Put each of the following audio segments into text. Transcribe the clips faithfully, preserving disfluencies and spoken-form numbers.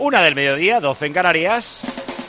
Una del mediodía, doce en Canarias.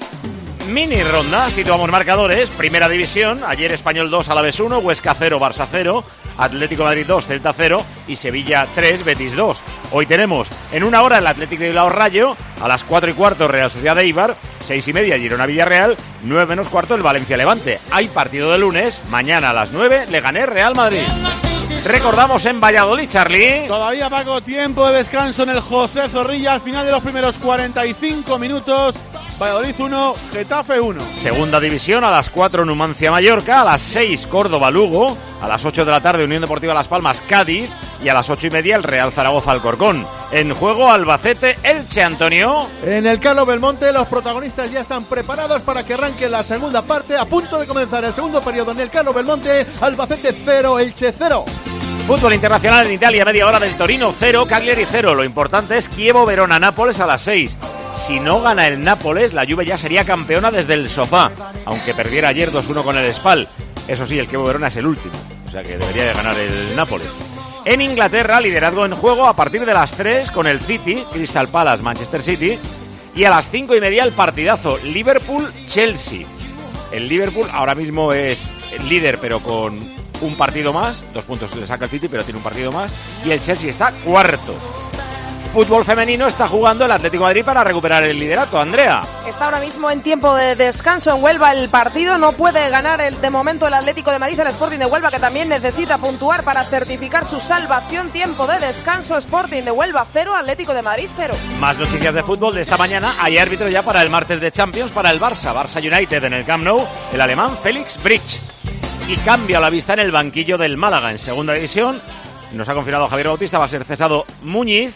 Mini ronda, situamos marcadores. Primera división, ayer Español dos, Alavés uno, Huesca cero, Barça cero, Atlético de Madrid dos, Celta cero y Sevilla tres, Betis dos. Hoy tenemos en una hora el Atlético de Bilbao Rayo, a las cuatro y cuarto Real Sociedad de Eibar, seis y media Girona Villarreal, nueve menos cuarto el Valencia Levante. Hay partido de lunes, mañana a las nueve Leganés Real Madrid. Recordamos en Valladolid, Charlie. Todavía, Paco, tiempo de descanso en el José Zorrilla al final de los primeros cuarenta y cinco minutos. Valladolid uno, Getafe uno. Segunda división, a las cuatro Numancia Mallorca, a las seis Córdoba Lugo, a las ocho de la tarde Unión Deportiva Las Palmas Cádiz y a las ocho y media el Real Zaragoza Alcorcón. En juego Albacete Elche, Antonio. En el Carlos Belmonte los protagonistas ya están preparados para que arranque la segunda parte. A punto de comenzar el segundo periodo en el Carlos Belmonte. Albacete cero, Elche cero. Fútbol internacional en Italia, media hora del Torino cero, Cagliari cero. Lo importante es Chievo Verona Nápoles a las seis. Si no gana el Nápoles, la Juve ya sería campeona desde el sofá, aunque perdiera ayer dos uno con el Spal. Eso sí, el Chievo Verona es el último, o sea que debería de ganar el Nápoles. En Inglaterra, liderazgo en juego a partir de las tres con el City, Crystal Palace, Manchester City, y a las cinco y media el partidazo Liverpool-Chelsea. El Liverpool ahora mismo es el líder, pero con un partido más, dos puntos le saca el City, pero tiene un partido más, y el Chelsea está cuarto. Fútbol femenino, está jugando el Atlético de Madrid para recuperar el liderato. Andrea. Está ahora mismo en tiempo de descanso en Huelva el partido. No puede ganar el, de momento el Atlético de Madrid, el Sporting de Huelva, que también necesita puntuar para certificar su salvación. Tiempo de descanso, Sporting de Huelva cero, Atlético de Madrid cero. Más noticias de fútbol de esta mañana. Hay árbitro ya para el martes de Champions para el Barça. Barça United en el Camp Nou, el alemán Félix Bridge. Y cambia la vista en el banquillo del Málaga en segunda división. Nos ha confirmado Javier Bautista, va a ser cesado Muñiz.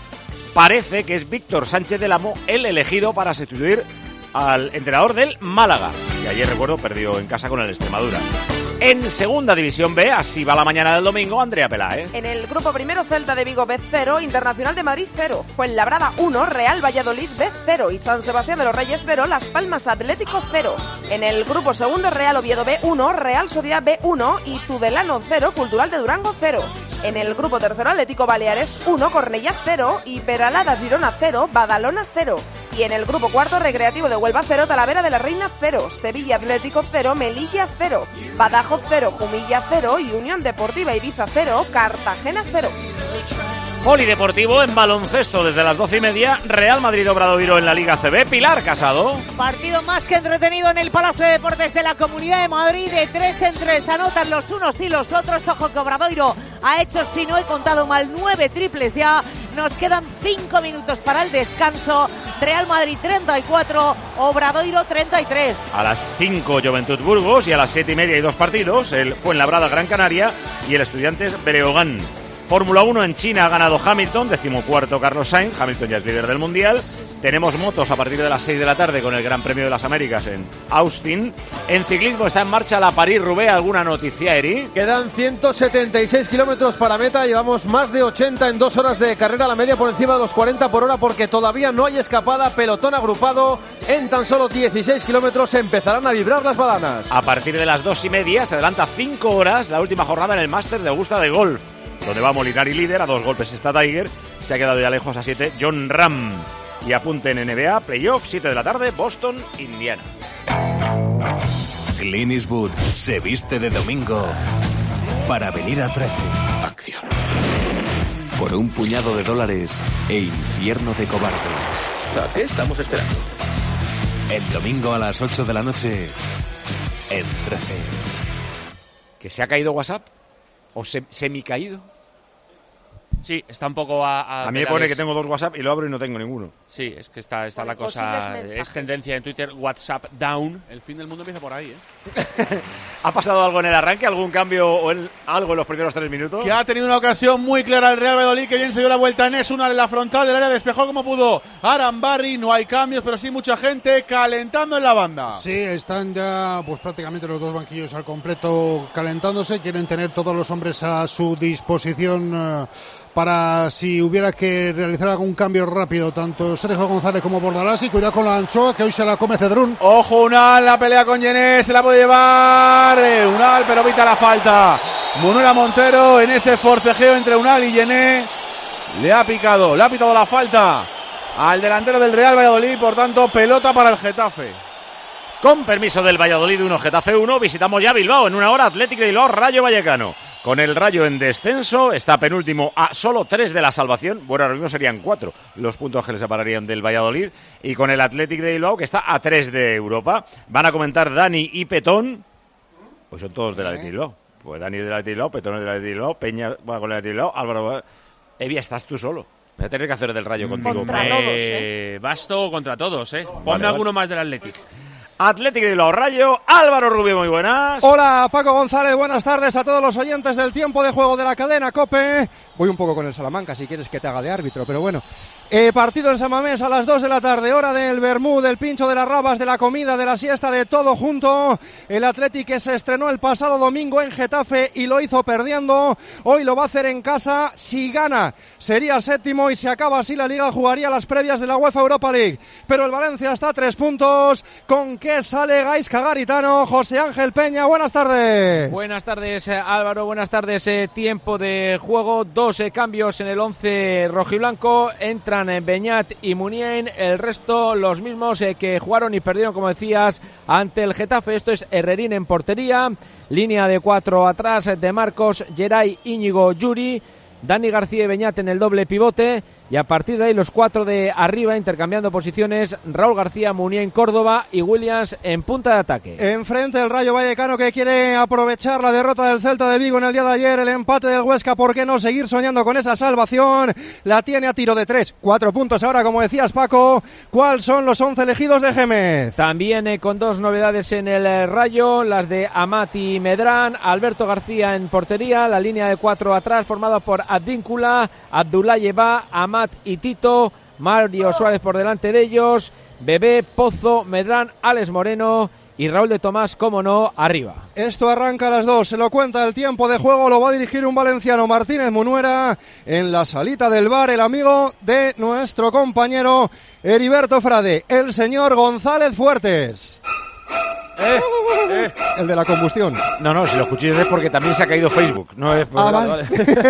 Parece que es Víctor Sánchez del Amo el elegido para sustituir al entrenador del Málaga, que ayer, recuerdo, perdió en casa con el Extremadura. En segunda división B, así va la mañana del domingo, Andrea Peláez. En el grupo primero, Celta de Vigo B cero, Internacional de Madrid cero, Fuenlabrada uno, Real Valladolid B cero y San Sebastián de los Reyes cero, Las Palmas Atlético cero. En el grupo segundo, Real Oviedo B uno, Real Sociedad B uno y Tudelano cero, Cultural de Durango cero. En el grupo tercero, Atlético Baleares uno, Cornellá cero y Peralada Girona cero, Badalona cero. Y en el grupo cuarto, Recreativo de Huelva cero, Talavera de la Reina cero, Sevilla Atlético cero, Melilla cero, Badajoz cero, Jumilla cero y Unión Deportiva Ibiza cero, Cartagena cero. Polideportivo en baloncesto desde las doce y media, Real Madrid Obradoiro en la Liga C B, Pilar Casado. Partido más que entretenido en el Palacio de Deportes de la Comunidad de Madrid, de tres en tres, anotan los unos y los otros. Ojo que Obradoiro ha hecho, si no he contado mal, nueve triples ya. Nos quedan cinco minutos para el descanso. Real Madrid treinta y cuatro, Obradoiro treinta y tres. A las cinco Juventud Burgos y a las siete y media hay dos partidos, el Fuenlabrada Gran Canaria y el Estudiantes Breogán. Fórmula uno en China ha ganado Hamilton, decimocuarto Carlos Sainz, Hamilton ya es líder del Mundial. Tenemos motos a partir de las seis de la tarde con el Gran Premio de las Américas en Austin. En ciclismo está en marcha la París-Roubaix. ¿Alguna noticia, Eri? Quedan ciento setenta y seis kilómetros para meta, llevamos más de ochenta en dos horas de carrera, la media por encima de los cuarenta por hora porque todavía no hay escapada, pelotón agrupado. En tan solo dieciséis kilómetros empezarán a vibrar las badanas. A partir de las dos y media se adelanta cinco horas la última jornada en el Máster de Augusta de Golf, donde va Molinari líder, a dos golpes está Tiger, se ha quedado ya lejos a siete John Ram. Y apunten en N B A, playoff, siete de la tarde, Boston, Indiana. Clint Eastwood se viste de domingo para venir a trece. Acción. Por un puñado de dólares e infierno de cobardes. ¿A qué estamos esperando? El domingo a las ocho de la noche en trece. ¿Que se ha caído WhatsApp? ¿O se, semi-caído? Sí, está un poco a... A, a mí me pone que tengo dos WhatsApp y lo abro y no tengo ninguno. Sí, es que está, está la cosa... Es tendencia en Twitter, WhatsApp down. El fin del mundo empieza por ahí, ¿eh? ¿Ha pasado algo en el arranque? ¿Algún cambio o en, algo en los primeros tres minutos? Que ha tenido una ocasión muy clara el Real Valladolid, que bien se dio la vuelta en es una en la frontal del área, despejó como pudo Arambarri. No hay cambios, pero sí mucha gente calentando en la banda. Sí, están ya pues prácticamente los dos banquillos al completo calentándose. Quieren tener todos los hombres a su disposición uh, para si hubiera que realizar algún cambio rápido, tanto Sergio González como Bordalás. Y cuidado con la anchoa, que hoy se la come Cedrún. Ojo, Unal, la pelea con Yené, se la puede llevar eh, Unal, pero evita la falta. Manuela Montero en ese forcejeo entre Unal y Yené. Le ha picado, le ha pitado la falta al delantero del Real Valladolid, por tanto, pelota para el Getafe. Con permiso del Valladolid uno, Getafe uno, visitamos ya Bilbao en una hora, Athletic de Bilbao, Rayo Vallecano. Con el Rayo en descenso, está penúltimo a solo tres de la salvación. Bueno, ahora mismo serían cuatro los puntos que le separarían del Valladolid. Y con el Athletic de Bilbao, que está a tres de Europa. Van a comentar Dani y Petón. Pues son todos del Athletic de Bilbao. Pues Dani es del Athletic de Bilbao, Petón es del Athletic de Bilbao, Peña va con el Athletic de Bilbao, Álvaro va... Evia, estás tú solo. Voy a tener que hacer del Rayo contigo. Contra eh, todos, ¿eh? Basto contra todos, ¿eh? Ponme Vale, alguno vale. más del Athletic. Athletic de Bilbao, Rayo, Álvaro Rubio, muy buenas. Hola, Paco González, buenas tardes a todos los oyentes del tiempo de juego de la cadena COPE. Voy un poco con el Salamanca si quieres que te haga de árbitro, pero bueno. Eh, partido en San Mamés a las dos de la tarde, hora del vermú, del pincho, de las rabas, de la comida, de la siesta, de todo junto. El Athletic que se estrenó el pasado domingo en Getafe y lo hizo perdiendo. Hoy lo va a hacer en casa. Si gana, sería séptimo y si acaba así la Liga jugaría las previas de la UEFA Europa League. Pero el Valencia está a tres puntos. ¿Con qué sale Gaizka Garitano? José Ángel Peña, buenas tardes. Buenas tardes, Álvaro, buenas tardes. Eh, tiempo de juego, dos eh, cambios en el once rojiblanco. Entra Beñat y Munien, el resto los mismos eh, que jugaron y perdieron, como decías, ante el Getafe. Esto es Herrerín en portería, línea de cuatro atrás de Marcos, Geray, Íñigo, Yuri, Dani García y Beñat en el doble pivote, y a partir de ahí los cuatro de arriba intercambiando posiciones, Raúl García, Munien, Córdoba y Williams en punta de ataque. Enfrente el Rayo Vallecano, que quiere aprovechar la derrota del Celta de Vigo en el día de ayer, el empate del Huesca, ¿por qué no seguir soñando con esa salvación? La tiene a tiro de tres, cuatro puntos ahora, como decías, Paco. ¿Cuáles son los once elegidos de Gémez? También eh, con dos novedades en el eh, Rayo, las de Amat y Medrán, Alberto García en portería, la línea de cuatro atrás formada por Advíncula, Abdullayeva, Amat y Tito, Mario Suárez por delante de ellos, Bebé, Pozo, Medrán, Alex Moreno y Raúl de Tomás, como no, arriba. Esto arranca a las dos, se lo cuenta el tiempo de juego, lo va a dirigir un valenciano, Martínez Munuera, en la salita del bar, el amigo de nuestro compañero Heriberto Frade, el señor González Fuertes. Eh, eh. El de la combustión. No, no, si lo escucháis es porque también se ha caído Facebook. No es por ah, vale. vale.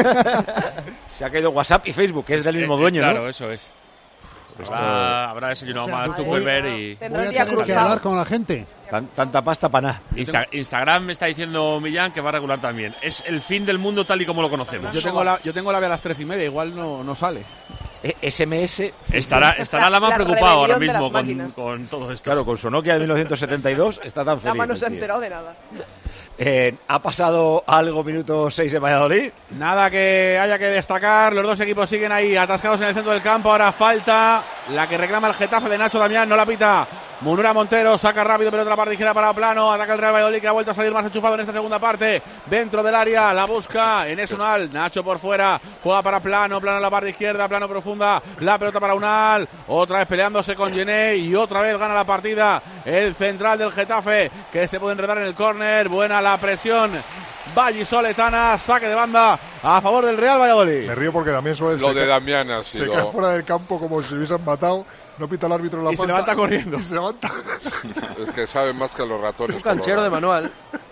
Se ha caído WhatsApp y Facebook, que es del mismo dueño, claro, ¿no? eso es. Pues habrá, habrá desayunado o sea, mal voy- Zuckerberg y... Voy a tener que hablar con la gente. Tan- tanta pasta para nada. Insta- Instagram me está diciendo Millán que va a regular también. Es el fin del mundo tal y como lo conocemos. Yo tengo la, yo tengo la B a las tres y media, igual no, no sale. E- S M S. Estará, estará la más La preocupado ahora rebelión de mismo las con, máquinas. con todo esto. Claro, con su Nokia de mil novecientos setenta y dos está tan feliz. Lama no se ha el tío. enterado de nada. Eh, ¿Ha pasado algo minuto seis en Valladolid? Nada que haya que destacar, los dos equipos siguen ahí atascados en el centro del campo, ahora falta la que reclama el Getafe de Nacho Damián, no la pita Munura Montero, saca rápido pero otra parte izquierda para Plano, ataca el Real Valladolid que ha vuelto a salir más enchufado en esta segunda parte, dentro del área, la busca en Unal, Nacho por fuera, juega para Plano, Plano en la parte izquierda, Plano profunda, la pelota para Unal, otra vez peleándose con Gené y otra vez gana la partida el central del Getafe que se puede enredar en el córner, buena la presión vallisoletana, saque de banda a favor del Real Valladolid. Me río porque Damián Suárez Lo se, de cae, Damián ha se sido... cae fuera del campo como si se hubiesen matado, no pita el árbitro en la Y se falta, levanta corriendo. y se levanta. Es que saben más que los ratones. Un canchero de manual.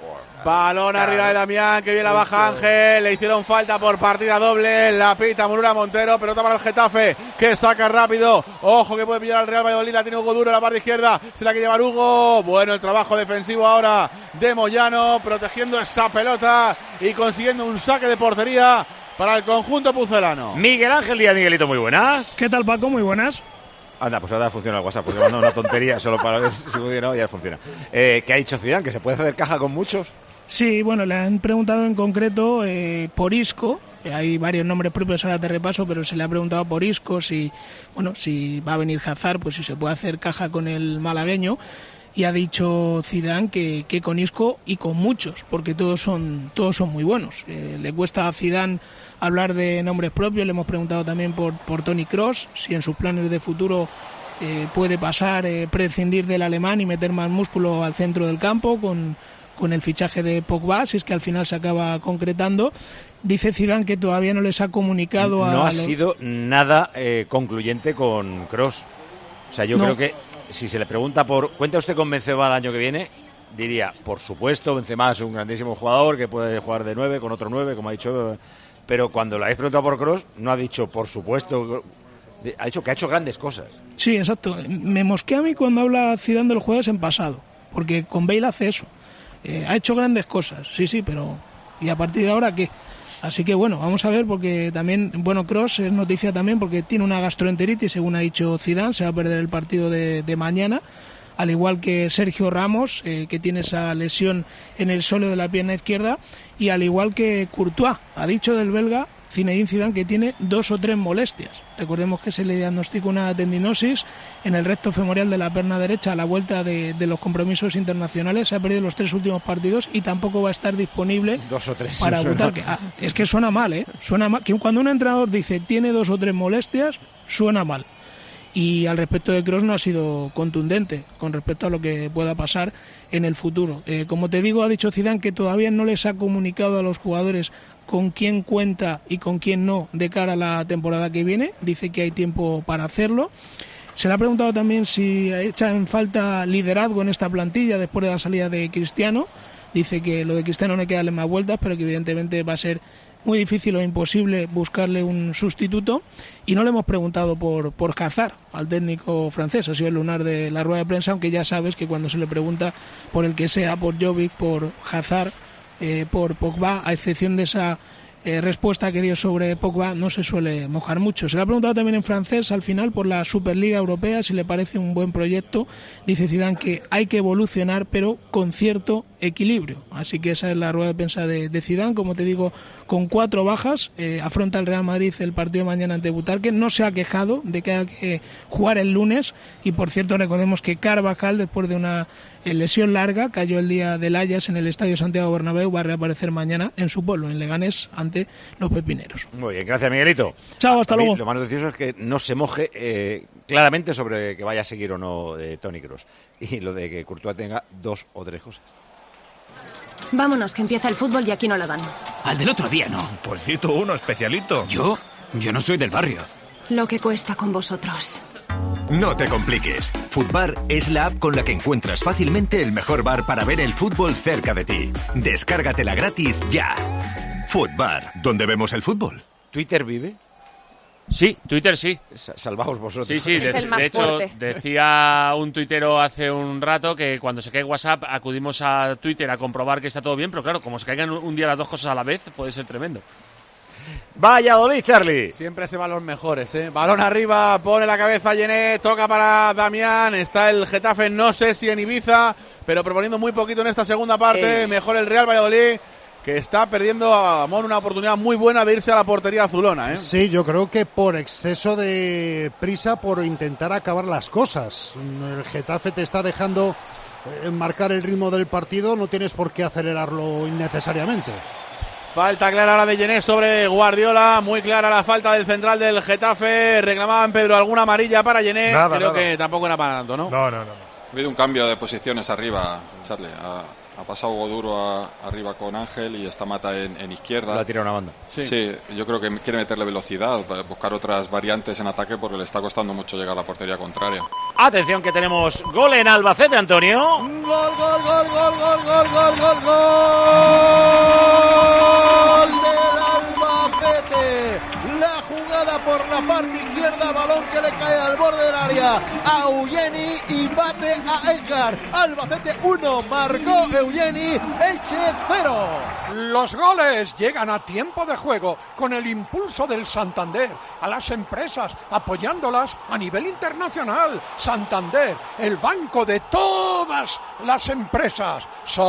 Balón arriba de Damián, que bien la baja Ángel, le hicieron falta por partida doble, la pita Munura Montero, pelota para el Getafe, que saca rápido, ojo que puede pillar al Real Valladolid, la tiene Hugo Duro en la parte izquierda, se la quiere llevar Hugo, bueno el trabajo defensivo ahora de Moyano, protegiendo esa pelota y consiguiendo un saque de portería para el conjunto pucelano. Miguel Ángel Díaz, Miguelito, muy buenas. ¿Qué tal, Paco? Muy buenas. Anda, pues ahora funciona el WhatsApp, porque me ha mandado una tontería solo para ver si funciona y ya funciona. Eh, ¿Qué ha dicho Zidane? ¿Que se puede hacer caja con muchos? Sí, bueno, le han preguntado en concreto eh, por Isco. Eh, hay varios nombres propios, ahora te repaso, pero se le ha preguntado por Isco si, bueno, si va a venir Hazard, pues si se puede hacer caja con el malagueño. Y ha dicho Zidane que, que con Isco y con muchos, porque todos son todos son muy buenos. Eh, le cuesta a Zidane hablar de nombres propios. Le hemos preguntado también por, por Toni Kroos, si en sus planes de futuro eh, puede pasar, eh, prescindir del alemán y meter más músculo al centro del campo con, con el fichaje de Pogba, si es que al final se acaba concretando. Dice Zidane que todavía no les ha comunicado a... No ha los... sido nada eh, concluyente con Kroos. O sea, yo No. creo que si se le pregunta por ¿cuenta usted con Benzema el año que viene? Diría, por supuesto, Benzema es un grandísimo jugador que puede jugar de nueve con otro nueve, como ha dicho. Pero cuando le habéis preguntado por Kroos, no ha dicho por supuesto. de, ha dicho que ha hecho grandes cosas. Sí, exacto. Me mosquea a mí cuando habla Zidane de los jugadores en pasado, porque con Bale hace eso. Eh, ha hecho grandes cosas, sí, sí, pero ¿y a partir de ahora qué? Así que bueno, vamos a ver, porque también, bueno, Kroos es noticia también porque tiene una gastroenteritis, según ha dicho Zidane, se va a perder el partido de, de mañana, al igual que Sergio Ramos, eh, que tiene esa lesión en el sóleo de la pierna izquierda, y al igual que Courtois, ha dicho del belga Zinedine Zidane que tiene dos o tres molestias. Recordemos que se le diagnosticó una tendinosis en el recto femoral de la pierna derecha a la vuelta de, de los compromisos internacionales. Se ha perdido los tres últimos partidos y tampoco va a estar disponible dos o tres, para sí, Butarque. Ah, es que suena mal, ¿eh? Suena mal. Que cuando un entrenador dice tiene dos o tres molestias, suena mal. Y al respecto de Kroos no ha sido contundente con respecto a lo que pueda pasar en el futuro. Eh, como te digo, ha dicho Zidane que todavía no les ha comunicado a los jugadores con quién cuenta y con quién no de cara a la temporada que viene. Dice que hay tiempo para hacerlo. Se le ha preguntado también si echa en falta liderazgo en esta plantilla después de la salida de Cristiano. Dice que lo de Cristiano no hay que darle más vueltas, pero que evidentemente va a ser muy difícil o imposible buscarle un sustituto. Y no le hemos preguntado por, por Hazard, al técnico francés. Ha sido el lunar de la rueda de prensa, aunque ya sabes que cuando se le pregunta por el que sea, por Jovic, por Hazard, eh, por Pogba, a excepción de esa eh, respuesta que dio sobre Pogba, no se suele mojar mucho. Se le ha preguntado también en francés al final por la Superliga Europea, si le parece un buen proyecto. Dice Zidane que hay que evolucionar, pero con cierto equilibrio. Así que esa es la rueda de prensa de, de Zidane. Como te digo, con cuatro bajas, eh, afronta el Real Madrid el partido de mañana ante Butarque. No se ha quejado de que haya que jugar el lunes, y por cierto recordemos que Carvajal, después de una eh, lesión larga, cayó el día del Ajax en el Estadio Santiago Bernabéu, va a reaparecer mañana en su pueblo, en Leganés, ante los pepineros. Muy bien, gracias Miguelito. Chao, hasta luego. Lo más noticioso es que no se moje eh, claramente sobre que vaya a seguir o no eh, Toni Kroos, y lo de que Courtois tenga dos o tres cosas. Vámonos, que empieza el fútbol y aquí no la dan. Al del otro día, ¿no? Pues cito uno, especialito. ¿Yo? Yo no soy del barrio. Lo que cuesta con vosotros. No te compliques. Futbar es la app con la que encuentras fácilmente el mejor bar para ver el fútbol cerca de ti. Descárgatela gratis ya. Futbar, ¿dónde vemos el fútbol? ¿Twitter vive? Sí, Twitter sí. Salvaos vosotros. Sí, sí, es de, el más de hecho, fuerte. decía un tuitero hace un rato que cuando se cae WhatsApp acudimos a Twitter a comprobar que está todo bien, pero claro, como se caigan un día las dos cosas a la vez, puede ser tremendo. Valladolid, Charlie. Siempre se van los mejores, ¿eh? Balón arriba, pone la cabeza Yené, toca para Damián, está el Getafe, no sé si en Ibiza, pero proponiendo muy poquito en esta segunda parte, eh. mejor el Real Valladolid, que está perdiendo a Amón una oportunidad muy buena de irse a la portería azulona, ¿eh? Sí, yo creo que por exceso de prisa, por intentar acabar las cosas. El Getafe te está dejando eh, marcar el ritmo del partido, no tienes por qué acelerarlo innecesariamente. Falta clara ahora de Yené sobre Guardiola, muy clara la falta del central del Getafe, reclamaban Pedro alguna amarilla para Yené, nada, creo nada. que tampoco era para tanto, ¿no? No, no, no. Ha habido un cambio de posiciones arriba, Charlie. Ha, ha pasado Goduro a, arriba con Ángel y está Mata en, en izquierda. La ha tirado una banda. Sí. sí, yo creo que quiere meterle velocidad, buscar otras variantes en ataque porque le está costando mucho llegar a la portería contraria. Atención que tenemos gol en Albacete, Antonio. Gol, gol, gol, gol, gol, gol, gol, gol, gol del Albacete. La jugada por la parte izquierda, balón que le cae al borde del área a Eugeni y bate a Edgar. Albacete uno, marcó Eugeni, Elche cero. Los goles llegan a tiempo de juego con el impulso del Santander a las empresas, apoyándolas a nivel internacional. Santander, el banco de todas las empresas.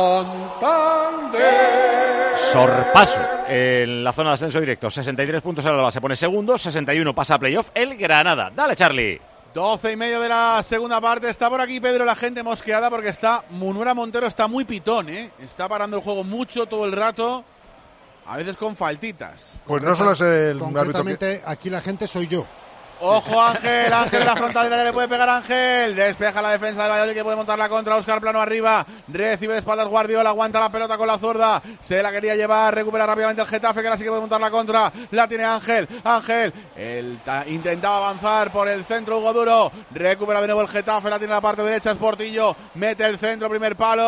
Santander. Sorpaso en la zona de ascenso directo. sesenta y tres puntos en Alba, se pone segundo. sesenta y uno pasa a playoff el Granada. Dale, Charlie. doce y medio de la segunda parte. Está por aquí Pedro, la gente mosqueada porque está Munura Montero, está muy pitón, ¿eh? Está parando el juego mucho todo el rato, a veces con faltitas. Pues no solo es el Concretamente, árbitro que... aquí la gente soy yo. Ojo Ángel, Ángel en la frontal del área, le puede pegar Ángel, despeja la defensa del Valladolid que puede montar la contra, Óscar Plano arriba, recibe de espaldas Guardiola, aguanta la pelota con la zurda, se la quería llevar, recupera rápidamente el Getafe que ahora sí que puede montar la contra, la tiene Ángel, Ángel, él intentaba avanzar por el centro Hugo Duro, recupera de nuevo el Getafe, la tiene en la parte derecha, es Portillo, mete el centro, primer palo,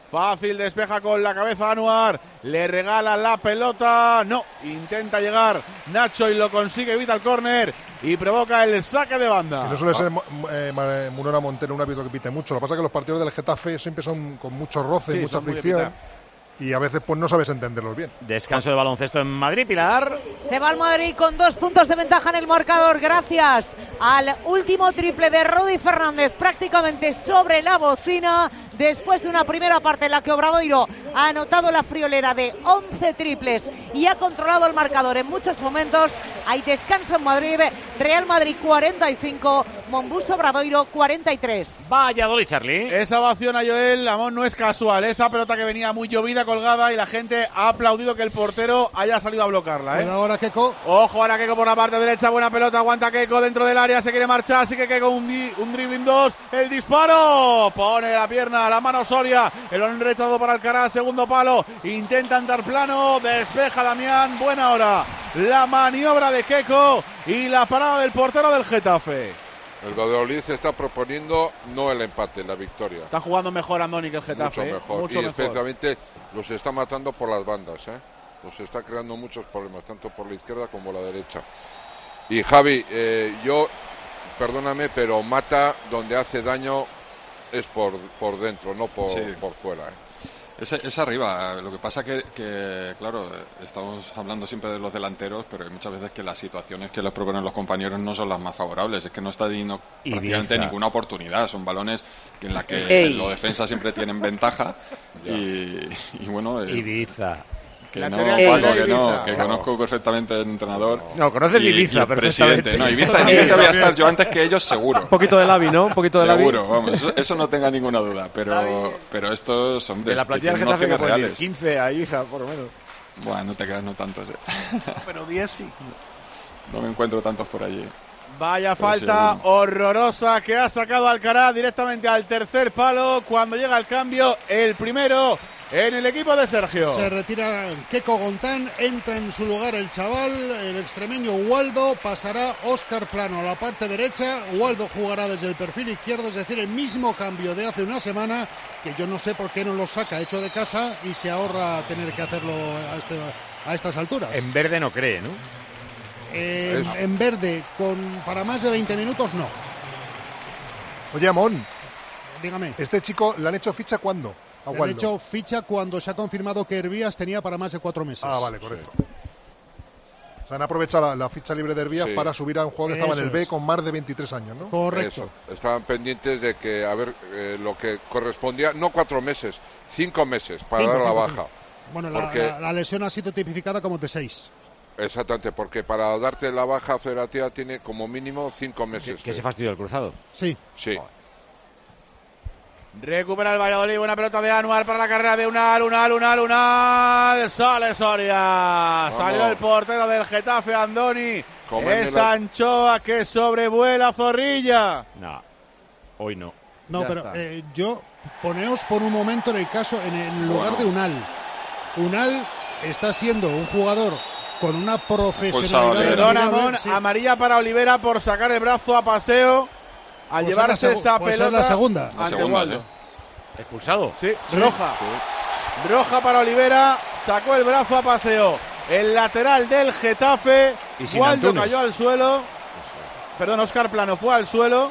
Fácil, despeja con la cabeza Anuar. Le regala la pelota. No, intenta llegar Nacho y lo consigue. Evita el córner y provoca el saque de banda. Que no suele ser eh, Munera Montero un árbitro que pite mucho. Lo que pasa es que los partidos del Getafe siempre son con mucho roce, sí, mucha fricción. Y a veces pues no sabes entenderlos bien. Descanso de baloncesto en Madrid, Pilar. Se va al Madrid con dos puntos de ventaja en el marcador gracias al último triple de Rudy Fernández, prácticamente sobre la bocina, después de una primera parte en la que Obradoiro ha anotado la friolera de once triples y ha controlado el marcador en muchos momentos. Hay descanso en Madrid, Real Madrid cuarenta y cinco, Monbus Obradoiro cuarenta y tres. Valladolid, Charlie. Esa ovación a Joel Amón no es casual, esa pelota que venía muy llovida, colgada, y la gente ha aplaudido que el portero haya salido a bloquearla, ¿eh? Ahora Keiko. Ojo, ahora Keiko por la parte derecha, buena pelota, aguanta Keiko dentro del área, se quiere marchar, sigue Keiko, un, di, un dribbling dos, el disparo, pone la pierna, la mano Soria, el balón rechazado para Alcaraz, segundo palo, intenta andar plano, despeja Damián, buena hora, la maniobra de Keiko y la parada del portero del Getafe. El Valladolid se está proponiendo no el empate, la victoria. Está jugando mejor Andoni que el Getafe. Mucho mejor, ¿eh? Mucho y mejor. especialmente los está matando por las bandas, ¿eh? Los está creando muchos problemas, tanto por la izquierda como la derecha. Y Javi, eh, yo, perdóname, pero Mata donde hace daño es por, por dentro, no por, sí. por fuera, ¿eh? Es, es arriba, lo que pasa que, que, claro, estamos hablando siempre de los delanteros, pero hay muchas veces que las situaciones que les proponen los compañeros no son las más favorables, es que no está teniendo prácticamente ninguna oportunidad, son balones en la que Ey. los defensas siempre tienen ventaja y, y bueno... Eh, Ibiza. Que no, Paco, que no, que conozco perfectamente al entrenador. No, conoces y, Ibiza y el perfectamente. Presidente. No, Ibiza, en Ibiza voy a estar yo antes que ellos, seguro. Un poquito de Lavi, ¿no? Un poquito de Lavi. Seguro, vamos, eso, eso no tenga ninguna duda. Pero, pero estos son de la plantilla del Getafe que puede ir quince a Ibiza, por lo menos. Bueno, no te quedas, no tantos. Eh. Pero diez sí. No me encuentro tantos por allí. Vaya falta horrorosa que ha sacado Alcaraz directamente al tercer palo cuando llega el cambio, el primero en el equipo de Sergio. Se retira Keiko Gontán, entra en su lugar el chaval, el extremeño Waldo, pasará Óscar Plano a la parte derecha, Waldo jugará desde el perfil izquierdo, es decir, el mismo cambio de hace una semana, que yo no sé por qué no lo saca hecho de casa y se ahorra tener que hacerlo a, este, a estas alturas. En verde no cree, ¿no? Eh, en, en verde, con para más de veinte minutos, no. Oye, Amón. Dígame. ¿Este chico le han hecho ficha cuándo? Le han hecho ficha cuando se ha confirmado que Hervías tenía para más de cuatro meses. Ah, vale, correcto. Sí. O sea, han aprovechado la, la ficha libre de Hervías sí. para subir a un jugador que estaba Eso en el B es. con más de veintitrés años, ¿no? Correcto. Eso. Estaban pendientes de que, a ver, eh, lo que correspondía, no cuatro meses, cinco meses para cinco, dar la baja. Cinco. Bueno, porque... la, la, la lesión ha sido tipificada como de seis. Exactamente, porque para darte la baja federativa tiene como mínimo cinco meses. ¿Que, que se fastidió el cruzado? Sí. Sí. Oh. Recupera el Valladolid, buena pelota de Anuar para la carrera de Unal, Unal, Unal, Unal. Sale Soria. Vamos. Salió el portero del Getafe, Andoni. Es la... Anchoa que sobrevuela Zorrilla. No, hoy no. No, ya pero eh, yo, poneos por un momento en el caso, en el lugar wow. de Unal. Unal está siendo un jugador con una profesionalidad. Perdón, Amón, sí. Amarilla para Olivera por sacar el brazo a paseo. Al pues llevarse esa pues pelota la segunda. ante segunda, Waldo. ¿eh? Expulsado. Sí, sí. roja. Sí. Roja para Olivera. Sacó el brazo a paseo. El lateral del Getafe. Y Waldo Antunes. cayó al suelo. Perdón, Óscar Plano fue al suelo.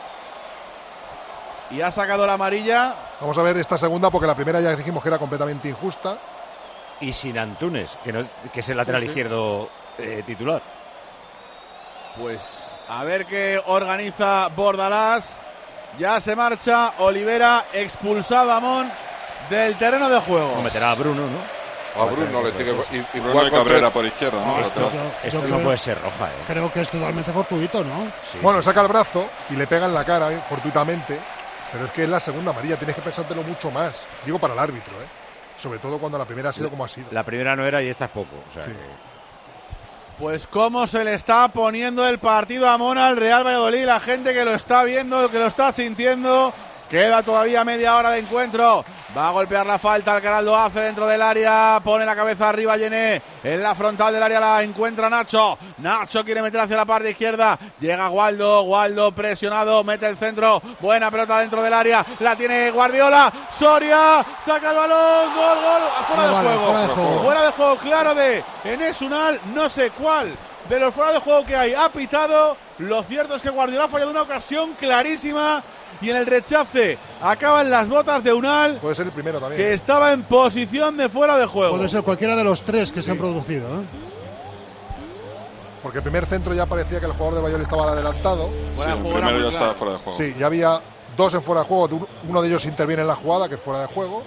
Y ha sacado la amarilla. Vamos a ver esta segunda porque la primera ya dijimos que era completamente injusta. Y sin Antunes, que, no, que es el lateral sí, sí. izquierdo eh, titular. Pues a ver qué organiza Bordalás. Ya se marcha Olivera, expulsado Amón del terreno de juego. No meterá a Bruno, ¿no? A Bruno le tiene y, y Bruno Cabrera por izquierda, ¿no? Esto, yo, esto yo no creo, puede ser roja, ¿eh? Creo que es totalmente fortuito, ¿no? Sí, bueno, sí, saca sí. el brazo y le pega en la cara, ¿eh? fortuitamente. Pero es que es la segunda amarilla, tienes que pensártelo mucho más. Digo para el árbitro, ¿eh? Sobre todo cuando la primera ha sido la, como ha sido. La primera no era y esta es poco. O sea, sí. que... Pues cómo se le está poniendo el partido a Mona al Real Valladolid, la gente que lo está viendo, que lo está sintiendo. Queda todavía media hora de encuentro. Va a golpear la falta, Alcaraz lo hace dentro del área, pone la cabeza arriba Yené, en la frontal del área la encuentra Nacho, Nacho quiere meter hacia la parte izquierda, llega Waldo, Waldo presionado, mete el centro, buena pelota dentro del área, la tiene Guardiola, Soria, saca el balón, gol, gol, fuera no de vale, juego, fuera de juego, fuera de juego claro de Enes Unal, no sé cuál de los fuera de juego que hay, ha pitado, lo cierto es que Guardiola ha fallado una ocasión clarísima. Y en el rechace acaban las botas de Unal. Puede ser el primero también. Que estaba en posición de fuera de juego. Puede ser cualquiera de los tres que sí. se han producido, ¿eh? Porque el primer centro ya parecía que el jugador del Valladolid estaba adelantado. Sí, el primero ya estaba fuera de juego. Sí, ya había dos en fuera de juego. Uno de ellos interviene en la jugada, que es fuera de juego.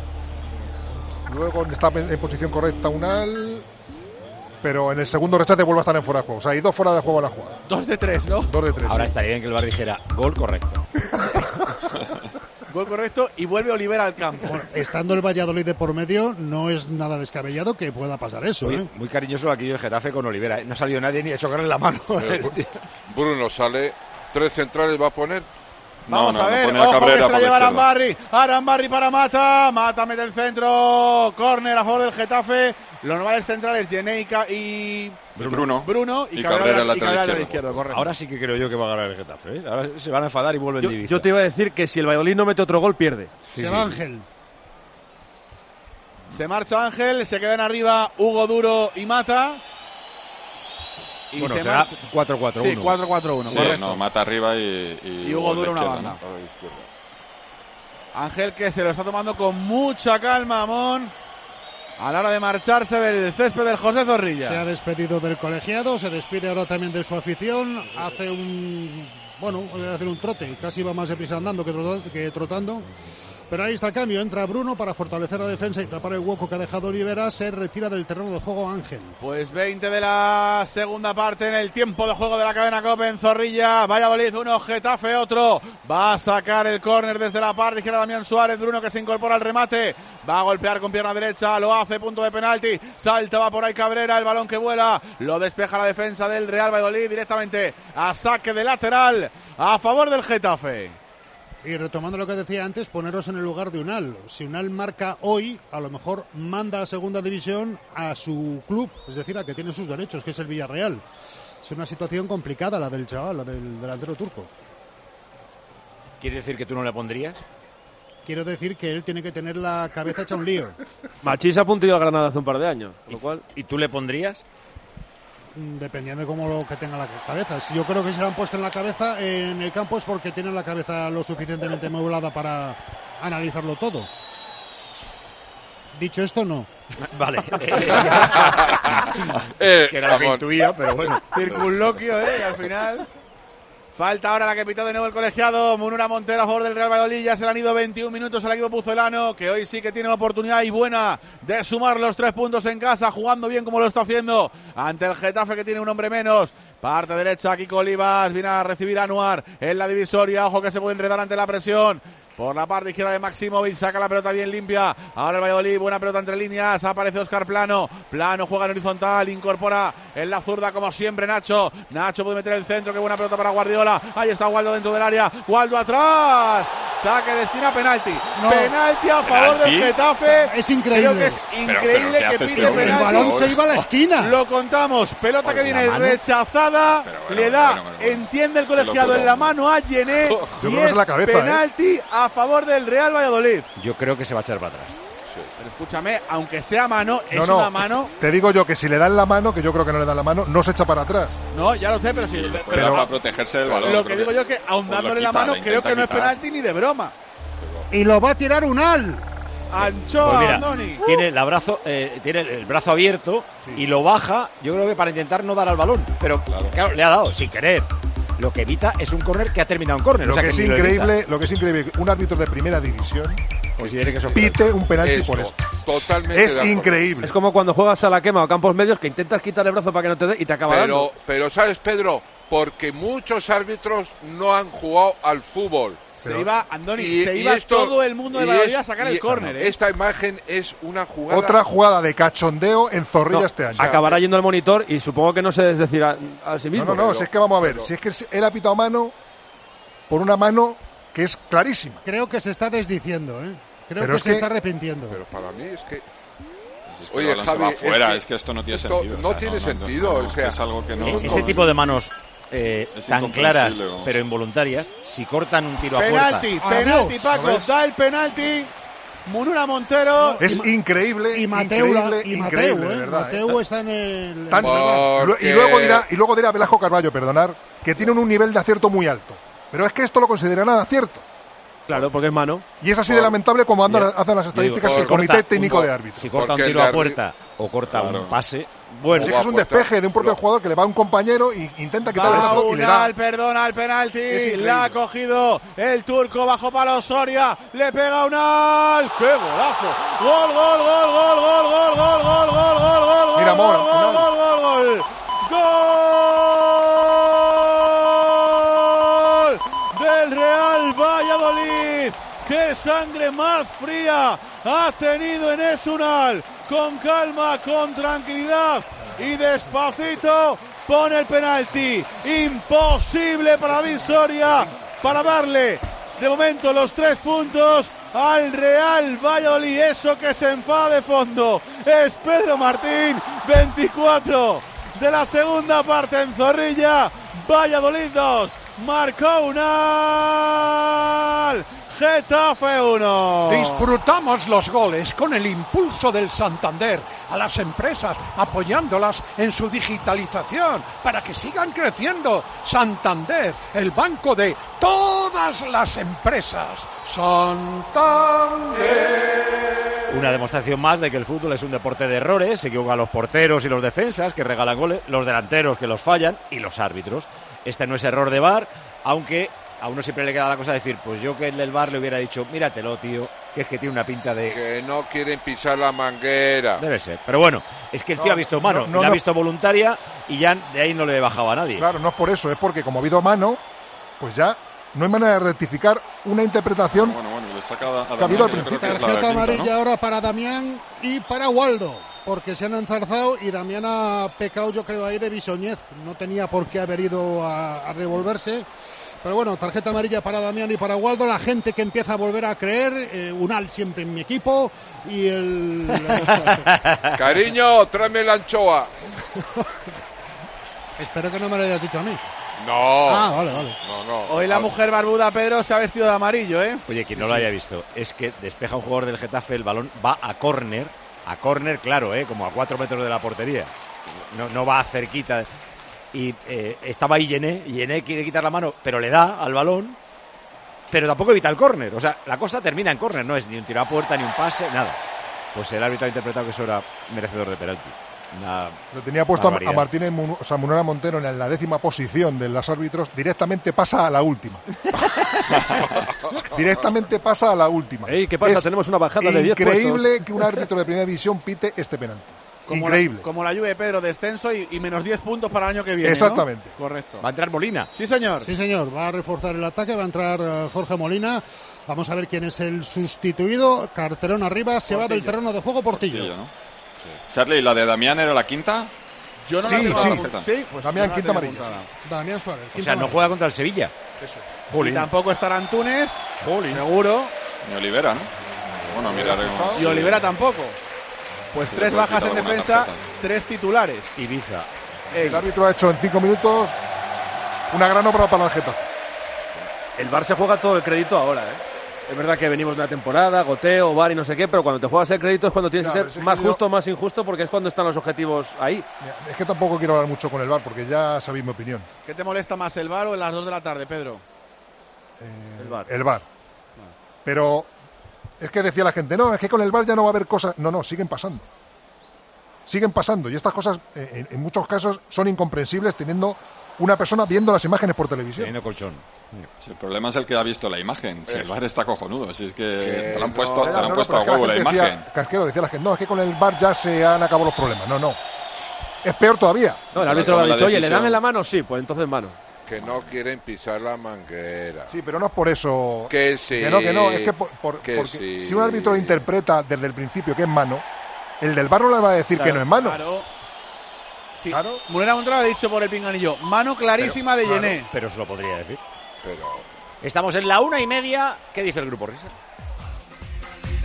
Luego está en posición correcta Unal. Pero en el segundo rechace vuelve a estar en fuera de juego. O sea, hay dos fuera de juego en la jugada. Dos de tres, ¿no? Dos de tres. Ahora sí. estaría bien que el V A R dijera gol correcto. Gol correcto y vuelve Olivera al campo. Bueno, estando el Valladolid de por medio, no es nada descabellado que pueda pasar eso. Muy, ¿eh? muy cariñoso aquí el Getafe con Olivera. No ha salido nadie ni a chocarle la mano. Eh, Bruno sale. Tres centrales va a poner. Vamos no, no, a ver, no ojo que se la por lleva la Arambarri. Arambarri para Mata. Mata mete el centro. Córner a favor del Getafe. Los novales centrales, Geneica y Bruno. Bruno y, y Cabrera, Cabrera, y lateral Cabrera izquierdo. izquierdo, correcto. Ahora sí que creo yo que va a ganar el Getafe, ¿eh? Ahora se van a enfadar y vuelven Yo, de Ibiza. yo te iba a decir que si el Valladolid no mete otro gol, pierde. Sí, se sí, va sí. Ángel. Se marcha Ángel, se quedan arriba Hugo Duro y Mata. Y bueno, se será marcha cuatro cuatro uno. Sí, cuatro cuatro uno, Sí, correcto. no, Mata arriba y, y, Y Hugo Duro una izquierda, banda. ¿no? Ángel que se lo está tomando con mucha calma, Amón, a la hora de marcharse del césped del José Zorrilla. Se ha despedido del colegiado, se despide ahora también de su afición, hace un, bueno, voy a hacer un trote, casi va más deprisa andando que trotando, que trotando. Pero ahí está el cambio, entra Bruno para fortalecer la defensa y tapar el hueco que ha dejado Olivera, se retira del terreno de juego Ángel. Pues veinte de la segunda parte en el tiempo de juego de la cadena COPE en Zorrilla. Valladolid uno, Getafe otro. Va a sacar el córner desde la parte izquierda Damián Suárez. Bruno que se incorpora al remate. Va a golpear con pierna derecha, lo hace, punto de penalti. Salta, va por ahí Cabrera, el balón que vuela. Lo despeja la defensa del Real Valladolid directamente a saque de lateral a favor del Getafe. Y retomando lo que decía antes, poneros en el lugar de Unal. Si Unal marca hoy, a lo mejor manda a segunda división a su club, es decir, a que tiene sus derechos, que es el Villarreal. Es una situación complicada la del chaval, la del delantero turco. ¿Quiere decir que tú no le pondrías? Quiero decir que él tiene que tener la cabeza hecha un lío. Machís ha puntado a Granada hace un par de años, lo cual... ¿Y tú le pondrías? Dependiendo de cómo lo que tenga la cabeza. Si yo creo que se la han puesto en la cabeza en el campo es porque tienen la cabeza lo suficientemente mueblada para analizarlo todo. Dicho esto, no. Vale. eh, que era lo que intuía, pero bueno. Circunloquio, ¿eh? Al final. Falta ahora la que pitó de nuevo el colegiado. Munura Montero a favor del Real Valladolid. Ya se le han ido veintiún minutos al equipo pucelano, que hoy sí que tiene oportunidad y buena de sumar los tres puntos en casa, jugando bien como lo está haciendo ante el Getafe, que tiene un hombre menos. Parte derecha, Kiko Olivas viene a recibir a Anuar en la divisoria. Ojo que se puede enredar ante la presión. Por la parte izquierda de Maximovic, saca la pelota bien limpia. Ahora el Valladolid, buena pelota entre líneas. Aparece Óscar Plano. Plano juega en horizontal, incorpora en la zurda como siempre Nacho. Nacho puede meter el centro, qué buena pelota para Guardiola. Ahí está Waldo dentro del área. Waldo atrás. Saque de esquina, penalti. No. Penalti a favor ¿Penalti? del Getafe. Es increíble. Creo que es increíble pero, pero, que ¿qué pite haces, penalti. El balón se iba a la esquina. Lo contamos. Pelota Oye, que viene ¿la mano? rechazada. Pero bueno, le da, bueno, bueno, bueno. entiende el colegiado en la mano a Yené. Yo Y creo que es la cabeza, ¿eh? penalti a favor del Real Valladolid. Yo creo que se va a echar para atrás. Pero escúchame, aunque sea mano, es No, no, una mano. te digo yo que si le dan la mano, que yo creo que no le dan la mano, no se echa para atrás. No, ya lo sé, pero sí. Pero, Pero para protegerse del balón. lo que creo digo yo es que aun pues lo dándole la quita, mano, le creo intenta que no es quitar. penalti ni de broma. Y lo va a tirar Unal. Anchoa, Pues mira, Andoni. tiene, el brazo, eh, tiene el brazo abierto y lo baja, yo creo que para intentar no dar al balón. Pero claro, Claro. le ha dado sin querer. Lo que evita es un córner que ha terminado en córner. Lo o sea, que es ni lo increíble, evita. lo que es increíble, un árbitro de primera división Considere que eso es pite un penalti Esto, por esto. Totalmente Es de acuerdo. increíble. Es como cuando juegas a la quema o campos medios que intentas quitar el brazo para que no te dé y te acaba Pero, dando. pero ¿sabes, Pedro? Porque muchos árbitros no han jugado al fútbol. Se iba, Andoni, Y- se y iba esto- todo el mundo de y Valladolid es- a sacar y el córner. ¿eh? Esta imagen es una jugada. Otra jugada de cachondeo en Zorrilla No, este año. acabará yendo al monitor y supongo que no se decirá a sí No, mismo. no, no, pero- si es que vamos a ver, pero- si es que él ha pitado mano por una mano que es clarísima. Creo que se está desdiciendo, ¿eh? Creo pero que es se que... está arrepintiendo. Pero para mí es que... Es que Oye, Javi, Javi, fuera, es, que es que esto no tiene esto sentido. No o sea, tiene no, no, sentido, no, no, o sea, es algo que no. E- no ese tipo de manos eh, Es tan claras, incomprensible, pero involuntarias, si cortan un tiro Penalti, a puerta. penalti, Adiós. Paco, ¿Ves? da el penalti. Munura Montero. Es increíble, Y Mateu, increíble, y Mateu, increíble, de ¿eh? verdad. Mateu ¿eh? está en el... Tan- Porque- y luego dirá y luego dirá Velasco Carballo, perdonar, que tienen un nivel de acierto muy alto. Pero es que esto lo considerarán acierto. Claro, porque es mano. Y es así de lamentable como andan, Yo- hacen las yo estadísticas digo, el si comité corta técnico un- de árbitros. Si corta un Porque el tiro de a arri- puerta o corta Claro. un pase, bueno, Si es que es un despeje de un propio jugador que le va a un compañero y intenta quitarle el brazo y le da. Baunal, perdona el penalti. increíble. La ha cogido el turco bajo palo Soria. Le pega Unal. ¡Qué golazo! Gol, gol, gol, gol, gol, gol, gol, gol, gol, gol, gol, Mira, gol, Mora, gol, Unal. gol, gol, gol. Gol del Real Valladolid. ¡Qué sangre más fría ha tenido Enes Unal! Con calma, con tranquilidad y despacito pone el penalti. Imposible para David Soria para darle de momento los tres puntos al Real Valladolid. Eso que se enfada de fondo es Pedro Martín. veinticuatro de la segunda parte en Zorrilla. Valladolid dos, marcó Unal. Getafe uno. Disfrutamos los goles con el impulso del Santander a las empresas, apoyándolas en su digitalización para que sigan creciendo. Santander, el banco de todas las empresas. Santander. una demostración más de que el fútbol es un deporte de errores. Se equivocan los porteros y los defensas que regalan goles, los delanteros que los fallan y los árbitros. Este no es error de V A R, aunque a uno siempre le queda la cosa de decir, pues yo que el del V A R le hubiera dicho, míratelo, tío, que es que tiene una pinta de... Que no quieren pisar la manguera. Debe ser, pero bueno, es que el tío No, ha visto mano, no, y no, la ha no. visto voluntaria y ya de ahí no le bajaba a nadie. Claro, no es por eso, es porque como ha habido mano, pues ya no hay manera de rectificar una interpretación Bueno, bueno, le saca a, a que ha habido al Damián, yo creo principio. que es la Tarjeta quinta, amarilla ¿no? ahora para Damián y para Waldo, porque se han enzarzado y Damián ha pecado, yo creo, ahí de bisoñez. No tenía por qué haber ido a, a revolverse. Pero bueno, tarjeta amarilla para Damián y para Waldo. La gente que empieza a volver a creer. Eh, Unal siempre en mi equipo. Y el... Cariño, tráeme la anchoa. Espero que no me lo hayas dicho a mí. No. Ah, vale, vale. No, no. Hoy la mujer barbuda, Pedro, se ha vestido de amarillo, ¿eh? Oye, quien no lo haya visto, es que despeja un jugador del Getafe, el balón va a córner, a córner, claro, ¿eh? Como a cuatro metros de la portería. No, no va cerquita. Y eh, estaba ahí Yené, y Yené quiere quitar la mano, pero le da al balón, pero tampoco evita el córner. O sea, la cosa termina en córner, no es ni un tiro a puerta, ni un pase, nada. Pues el árbitro ha interpretado que eso era merecedor de penalti. Una Lo tenía puesto a, barbaridad. a Martínez Mun- o sea, Munera Montero en la décima posición de los árbitros. Directamente pasa a la última. Directamente pasa a la última. Ey, ¿qué pasa? Es Tenemos una bajada de diez increíble puestos. que un árbitro de primera división pite este penalti. Como Increíble. La, como la Juve, Pedro, descenso y, y menos diez puntos para el año que viene, ¿no? Exactamente. Correcto. Va a entrar Molina. Sí, señor. Sí, señor. Va a reforzar el ataque. Va a entrar eh, Jorge Molina. Vamos a ver quién es el sustituido. Carterón arriba. Se va del terreno de juego Portillo. Portillo, ¿no? Charlie, ¿la de Damián era la quinta? Yo no Sí, la tengo sí. apuntada. Sí, pues Damián, yo no la quinta tengo amarilla. apuntada. Damián Suárez. O sea, no juega contra el Sevilla. Y Jolín. tampoco estará Antunes, Jolín. seguro. Ni Olivera, ¿no? Bueno, miraremos. Y Olivera tampoco. Pues Sí, tres le puede bajas quitar en alguna defensa, tarjeta. tres titulares. Ibiza. El árbitro ha hecho en cinco minutos una gran obra para el Getafe. El V A R se juega todo el crédito ahora, ¿eh? Es verdad que venimos de una temporada, goteo, V A R y no sé qué, pero cuando te juegas el crédito es cuando tienes Ya, que pero ser si es más que yo- justo o más injusto, porque es cuando están los objetivos ahí. Mira, es que tampoco quiero hablar mucho con el V A R porque ya sabéis mi opinión. ¿Qué te molesta más, el V A R o en las dos de la tarde, Pedro? Eh, El V A R. El V A R. Pero es que decía la gente, no, es que con el V A R ya no va a haber cosas. No, no, siguen pasando. Siguen pasando. Y estas cosas, eh, en, en muchos casos, son incomprensibles teniendo una persona viendo las imágenes por televisión. Teniendo colchón. Si el problema es el que ha visto la imagen. Si el V A R está cojonudo. Si es que Que te la han no, puesto, Ya, te la no, han no, puesto pero a es que la huevo la gente imagen. decía, Casquero, decía la gente, no, es que con el V A R ya se han acabado los problemas. No, no. Es peor todavía. No, el Pero árbitro le ha toma la dicho, oye, ¿le decisión. dan en la mano? Sí, pues entonces mano. Que no quieren pisar la manguera. Sí, pero no es por eso. Que sí. Que no, que no. Es que, por, por- Que porque sí. si un árbitro interpreta desde el principio que es mano, el del V A R no le va a decir Claro, que no es mano. Claro. Sí. Claro. Munera Montero ha dicho por el pinganillo. Mano clarísima de claro. Yené. Pero se lo podría decir. Pero Estamos en la una y media. ¿Qué dice el grupo Risa?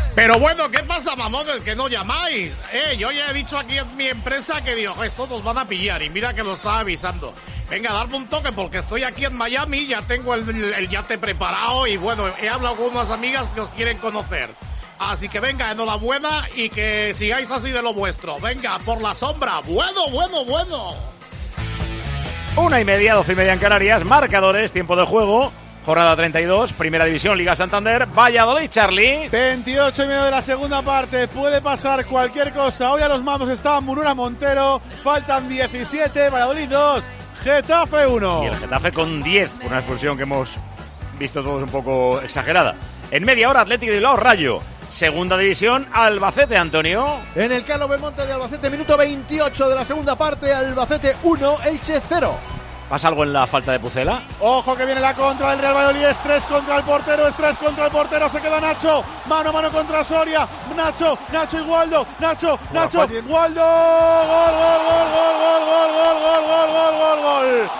Pero bueno, ¿qué pasa, mamones? Que no llamáis. Eh, yo ya he dicho aquí en mi empresa que digo, esto nos van a pillar y mira que lo estaba avisando. Venga, darme un toque porque estoy aquí en Miami, ya tengo el, el, el yate preparado y bueno, he hablado con unas amigas que os quieren conocer. Así que venga, enhorabuena y que sigáis así de lo vuestro. Venga, por la sombra. Bueno, bueno, bueno. Una y media, doce y media en Canarias. Marcadores, tiempo de juego. Jornada treinta y dos, Primera División, Liga Santander, Valladolid, Charlie. veintiocho y medio de la segunda parte, puede pasar cualquier cosa. Hoy a los mandos está Munura Montero, faltan diecisiete, Valladolid dos, Getafe uno. Y el Getafe con diez, una expulsión que hemos visto todos un poco exagerada. En media hora, Atlético de Bilbao, Rayo. Segunda División, Albacete, Antonio. En el Carlos Belmonte de Albacete, minuto veintiocho de la segunda parte, Albacete uno, Elche cero. ¿Pasa algo en la falta de Pucela? Ojo que viene la contra del Real Valladolid, es tres contra el portero, es tres contra el portero, se queda Nacho, mano a mano contra Soria, Nacho, Nacho y Waldo, Nacho, Nacho, Waldo, gol, gol, gol, gol, gol, gol, gol, gol, gol, gol, gol, gol,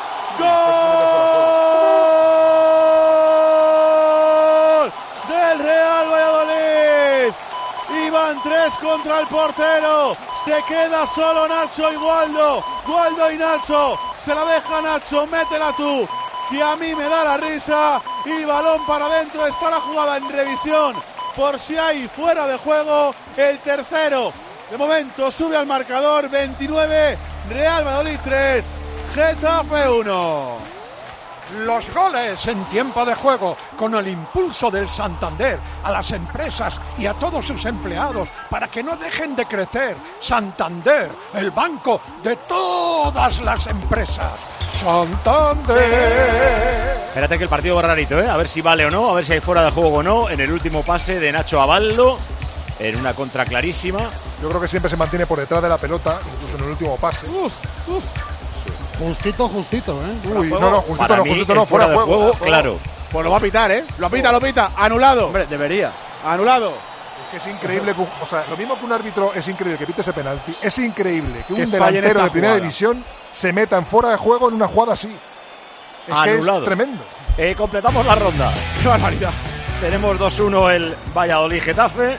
gol del Real Valladolid, iban tres contra el portero, se queda solo Nacho y Waldo, Waldo y Nacho, se la deja Nacho, métela tú, que a mí me da la risa, y balón para adentro, está la jugada en revisión, por si hay fuera de juego, el tercero, de momento sube al marcador, veintinueve, Real Valladolid tres, Getafe uno. Los goles en tiempo de juego con el impulso del Santander a las empresas y a todos sus empleados para que no dejen de crecer. Santander, el banco de todas las empresas. Santander. Espérate que el partido va rarito, ¿eh? A ver si vale o no, a ver si hay fuera de juego o no. En el último pase de Nacho a Baldo, en una contra clarísima. Yo creo que siempre se mantiene por detrás de la pelota, incluso en el último pase. Uf, uf. Justito, justito, ¿eh? Uy, no, no, justito Para no, mí, justito no, fuera de juego. juego, claro. Pues lo va a pitar, ¿eh? Lo pita, lo pita, anulado. Hombre, debería. Anulado. Es que es increíble, que, o sea, lo mismo que un árbitro es increíble que pite ese penalti, es increíble que, que un delantero de primera jugada. división se meta en fuera de juego en una jugada así. Es Anulado. Que es tremendo. Eh, completamos la ronda. ¡Qué barbaridad! Tenemos dos uno el Valladolid Getafe.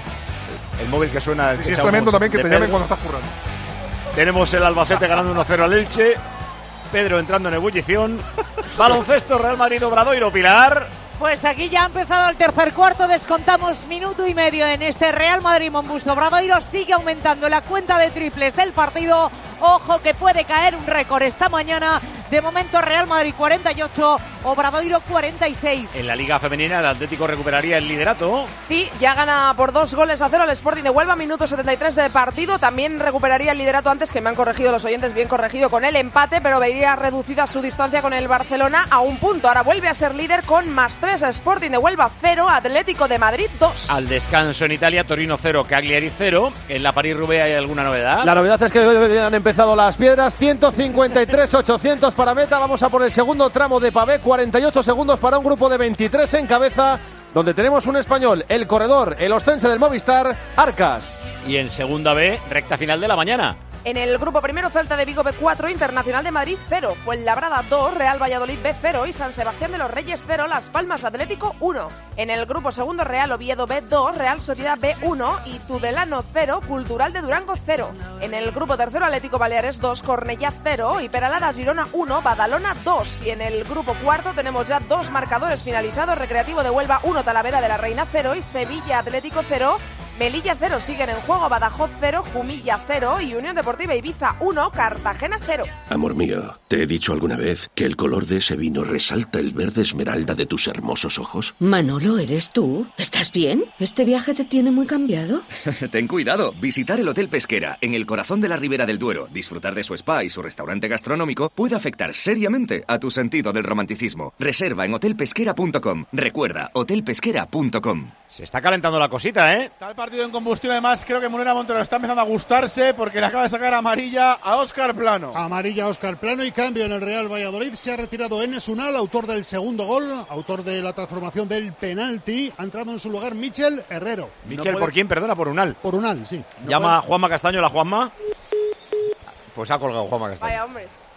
El móvil que suena. Sí, sí, es tremendo también que te llamen cuando estás currando. Tenemos el Albacete ganando uno cero al Elche. Pedro entrando en ebullición. Baloncesto, Real Madrid, Obradoiro, Pilar. Pues aquí ya ha empezado el tercer cuarto, descontamos minuto y medio en este Real Madrid-Monbus Obradoiro, sigue aumentando la cuenta de triples del partido, ojo que puede caer un récord esta mañana, de momento Real Madrid cuarenta y ocho, Obradoiro cuarenta y seis. En la Liga Femenina el Atlético recuperaría el liderato. Sí, ya gana por dos goles a cero el Sporting de Huelva, minuto setenta y tres de partido, también recuperaría el liderato antes, que me han corregido los oyentes, bien corregido con el empate, pero vería reducida su distancia con el Barcelona a un punto, ahora vuelve a ser líder con más tres. Sporting de Huelva cero, Atlético de Madrid dos. Al descanso en Italia, Torino cero, Cagliari cero. En la París-Roubaix hay alguna novedad. La novedad es que hoy han empezado las piedras, ciento cincuenta y tres ochocientos para meta. Vamos a por el segundo tramo de pavé, cuarenta y ocho segundos para un grupo de veintitrés en cabeza, donde tenemos un español, el corredor, el ostense del Movistar, Arcas. Y en segunda B, recta final de la mañana. En el grupo primero, Celta de Vigo B cuatro, Internacional de Madrid cero, Fuenlabrada dos, Real Valladolid B cero y San Sebastián de los Reyes cero, Las Palmas Atlético uno. En el grupo segundo, Real Oviedo B dos, Real Sociedad B uno y Tudelano cero, Cultural de Durango cero. En el grupo tercero, Atlético Baleares dos, Cornellá cero y Peralada Girona uno, Badalona dos. Y en el grupo cuarto tenemos ya dos marcadores finalizados, Recreativo de Huelva uno, Talavera de la Reina cero y Sevilla Atlético cero. Melilla cero, siguen en juego Badajoz cero, Jumilla cero y Unión Deportiva Ibiza uno, Cartagena cero. Amor mío, ¿te he dicho alguna vez que el color de ese vino resalta el verde esmeralda de tus hermosos ojos? Manolo, ¿eres tú? ¿Estás bien? ¿Este viaje te tiene muy cambiado? Ten cuidado, visitar el Hotel Pesquera en el corazón de la Ribera del Duero, disfrutar de su spa y su restaurante gastronómico puede afectar seriamente a tu sentido del romanticismo. Reserva en hotel pesquera punto com. Recuerda, hotel pesquera punto com. Se está calentando la cosita, ¿eh? Está el partido en combustión, además creo que Munera Montero está empezando a gustarse porque le acaba de sacar amarilla a Óscar Plano. Amarilla a Óscar Plano y cambio en el Real Valladolid. Se ha retirado Enes Unal, autor del segundo gol, autor de la transformación del penalti. Ha entrado en su lugar Michel Herrero. ¿Michel no por quién? Perdona, por Unal. Por Unal, sí. Llama a Juanma Castaño, la Juanma. Pues ha colgado Juanma Castaño. Vaya hombre.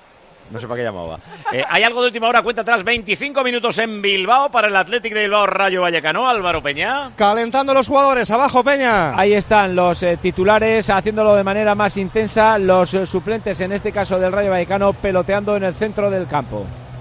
No sé para qué llamaba. Eh, ¿Hay algo de última hora? Cuenta atrás, veinticinco minutos en Bilbao para el Athletic de Bilbao Rayo Vallecano. Álvaro Peña. Calentando los jugadores, abajo Peña. Ahí están los eh, titulares, haciéndolo de manera más intensa. Los eh, suplentes, en este caso del Rayo Vallecano, peloteando en el centro del campo.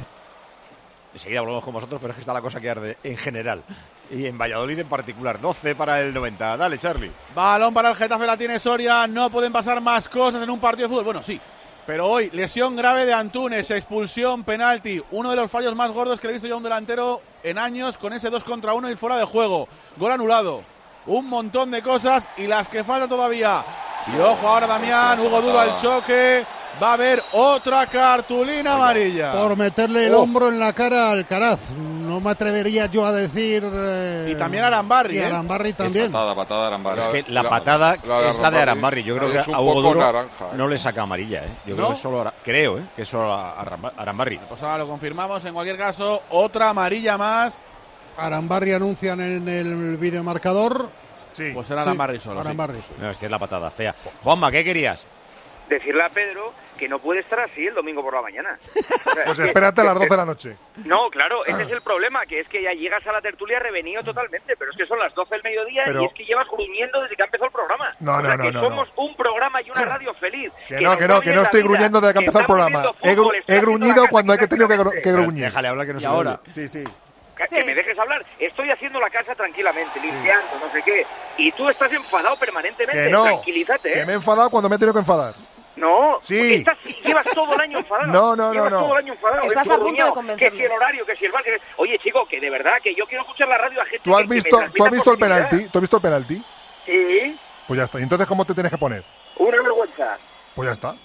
Enseguida volvemos con vosotros, pero es que está la cosa que arde en general. Y en Valladolid en particular. doce para el noventa. Dale, Charlie. Balón para el Getafe, la tiene Soria. No pueden pasar más cosas en un partido de fútbol. Bueno, sí. Pero hoy, lesión grave de Antunes, expulsión, penalti. Uno de los fallos más gordos que le he visto yo a un delantero en años, con ese dos contra uno y fuera de juego. Gol anulado. Un montón de cosas y las que faltan todavía. Y ojo ahora Damián, Hugo Duro al choque. Va a haber otra cartulina amarilla. Por meterle el oh. hombro en la cara al Alcaraz. No me atrevería yo a decir... Eh, y también a Arambarri. Y ¿eh? Arambarri también. Es patada, patada de Arambarri. Es que la, la patada la, la es la de Arambarri. Yo creo que a Hugo Duro naranja, ¿eh? no le saca amarilla. ¿eh? Yo ¿No? creo que solo, creo, ¿eh? que es solo a Arambarri. Pues ahora lo confirmamos. En cualquier caso, otra amarilla más. Arambarri anuncian en el videomarcador. Sí. Pues era Arambarri sí, solo. Arambarri. Sí. No, es que es la patada fea. Juanma, ¿qué querías? Decirle a Pedro que no puede estar así el domingo por la mañana. O sea, pues espérate a las doce de la noche. No, claro, ese es el problema, que es que ya llegas a la tertulia revenido totalmente, pero es que son las doce del mediodía pero... y es que llevas gruñendo desde que ha empezado el programa. No, no, o sea, no, que no, somos no. un programa y una radio feliz. Que, que no, que no, que no estoy gruñendo desde que ha empezado el programa. He, gru he gruñido cuando hay que tenido que, gru que gruñir. Déjale hablar que no se ahora. Sí, sí. Que, que me dejes hablar. Estoy haciendo la casa tranquilamente, limpiando, sí. no sé qué. Y tú estás enfadado permanentemente. Que no, tranquilízate. Que me he enfadado cuando me he tenido que enfadar. No, sí. estás, llevas todo el año enfadado. No, no, llevas no, no. todo el año enfadado. Estás a punto de convencerme. Que si el horario, que si el bar, que... Oye, chico, que de verdad, que yo quiero escuchar la radio a gente ¿Tú has que, visto, que me ¿tú has visto el positividad. penalti? ¿Tú has visto el penalti? Sí. Pues ya está. ¿Y entonces cómo te tienes que poner? Una vergüenza. Pues ya está.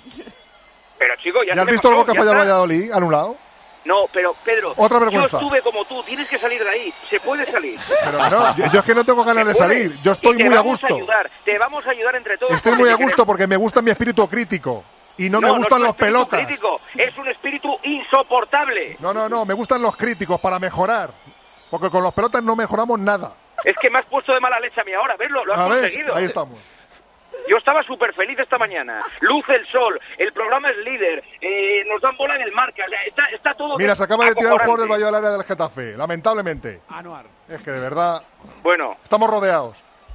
Pero, chico, ya ¿Ya has se visto pasó, algo que ha fallado Valladolid, anulado? No, pero, Pedro, otra vergüenza. Yo estuve como tú, tienes que salir de ahí, se puede salir. Pero no, yo, yo es que no tengo ganas de salir, yo estoy muy a gusto. Te vamos a ayudar, te vamos a ayudar entre todos. Estoy muy a gusto porque me gusta mi espíritu crítico y no, no me gustan no es los pelotas. Crítico, es un espíritu insoportable. No, no, no, me gustan los críticos para mejorar, porque con los pelotas no mejoramos nada. Es que me has puesto de mala leche a mí ahora, verlo, lo has a conseguido. Ver, ahí estamos. Yo estaba súper feliz esta mañana. Luce el sol, el programa es líder, eh, nos dan bola en el marca, o sea, está, está todo... Mira, se acaba de tirar el jugador del Valladolid al área del Getafe, lamentablemente. Anuar. Es que de verdad... Bueno. Estamos rodeados.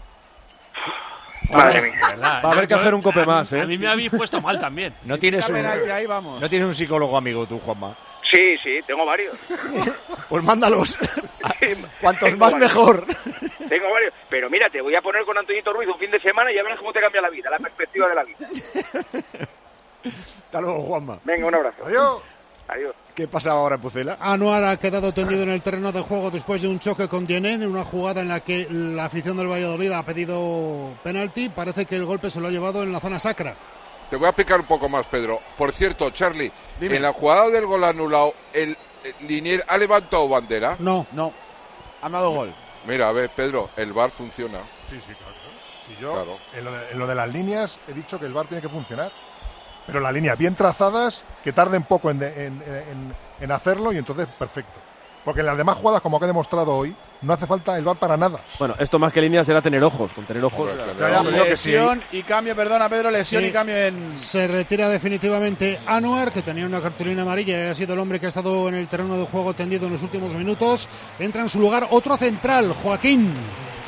Madre mía. Va a haber que hacer un cope más, ¿eh? A mí me habéis puesto mal también. No tienes un, ahí vamos. no tienes un psicólogo amigo tú, Juanma. Sí, sí, tengo varios. Pues mándalos. Cuantos tengo más varios. mejor. Tengo varios. Pero mira, te voy a poner con Antoñito Ruiz un fin de semana y ya verás cómo te cambia la vida, la perspectiva de la vida. Hasta luego, Juanma. Venga, un abrazo. Adiós. Adiós. ¿Qué pasaba ahora en Pucela? Anuar ha quedado tendido en el terreno de juego después de un choque con Dienen, en una jugada en la que la afición del Valladolid ha pedido penalti. Parece que el golpe se lo ha llevado en la zona sacra. Te voy a explicar un poco más, Pedro. Por cierto, Charlie, Dime. en la jugada del gol anulado, ¿el, el Linier ha levantado bandera? No. No. Ha dado gol. Mira, a ver, Pedro, el V A R funciona. Sí, sí, claro. Si yo, Claro. en, lo de, en lo de las líneas, he dicho que el V A R tiene que funcionar. Pero las líneas bien trazadas, que tarden poco en, de- en- en- en hacerlo y entonces perfecto. Porque en las demás jugadas, como ha demostrado hoy, no hace falta el V A R para nada. Bueno, esto más que líneas era tener ojos. Con tener ojos. Hombre, Ya, ya, pero yo que sí. Lesión y cambio, perdona Pedro, lesión Sí. y cambio en... Se retira definitivamente Anuar, que tenía una cartulina amarilla y ha sido el hombre que ha estado en el terreno de juego tendido en los últimos minutos. Entra en su lugar otro central, Joaquín.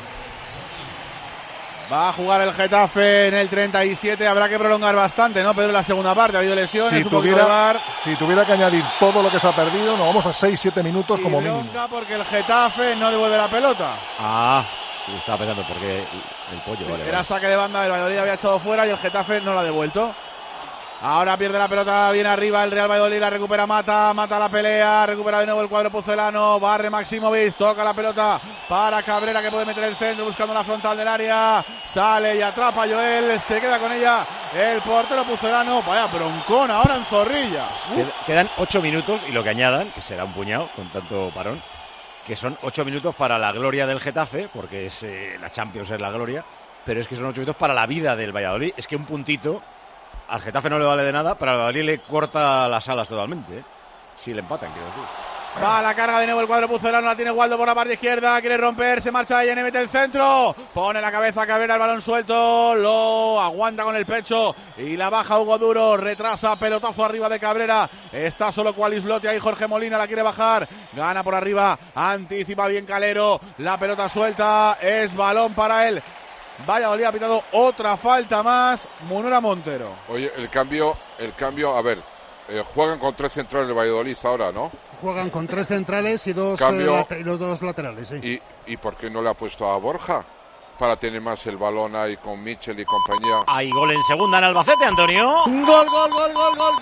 Va a jugar el Getafe en el treinta y siete. Habrá que prolongar bastante, ¿no, Pedro? En la segunda parte ha habido lesiones, Si un poquito de V A R. tuviera, si tuviera que añadir todo lo que se ha perdido, nos vamos a seis siete minutos Y como mínimo. bronca porque el Getafe no devuelve la pelota. Ah, estaba pensando porque el pollo, vale. Era vale. saque de banda, el Valladolid había echado fuera y el Getafe no la ha devuelto. Ahora pierde la pelota bien arriba el Real Valladolid, la recupera Mata, Mata la pelea, recupera de nuevo el cuadro pucelano, barre Maximovic, toca la pelota para Cabrera que puede meter el centro buscando la frontal del área, sale y atrapa a Joel, se queda con ella el portero pucelano, vaya broncón ahora en Zorrilla. Qued- Quedan ocho minutos y lo que añadan, que será un puñado con tanto parón, que son ocho minutos para la gloria del Getafe, porque es eh, la Champions es la gloria, pero es que son ocho minutos para la vida del Valladolid. Es que un puntito al Getafe no le vale de nada, pero al Valladolid le corta las alas totalmente, ¿eh? Si le empatan, quiero decir. Va a la carga de nuevo el cuadro pucelano, la tiene Waldo por la parte izquierda, quiere romper, se marcha Yene, mete el centro, pone la cabeza Cabrera, el balón suelto, lo aguanta con el pecho y la baja Hugo Duro, retrasa, pelotazo arriba de Cabrera, está solo Cualislotti, ahí Jorge Molina la quiere bajar, gana por arriba, anticipa bien Calero, la pelota suelta, es balón para él. Valladolid ha pitado otra falta más, Munura Montero. Oye, el cambio, el cambio, a ver, eh, juegan con tres centrales de Valladolid ahora, ¿no? Juegan con tres centrales y dos, Cambio, eh, y los dos laterales, sí. ¿Y, ¿Y por qué no le ha puesto a Borja? Para tener más el balón ahí con Michel y compañía. Hay gol en segunda en Albacete, Antonio. Gol, gol, gol, gol, gol,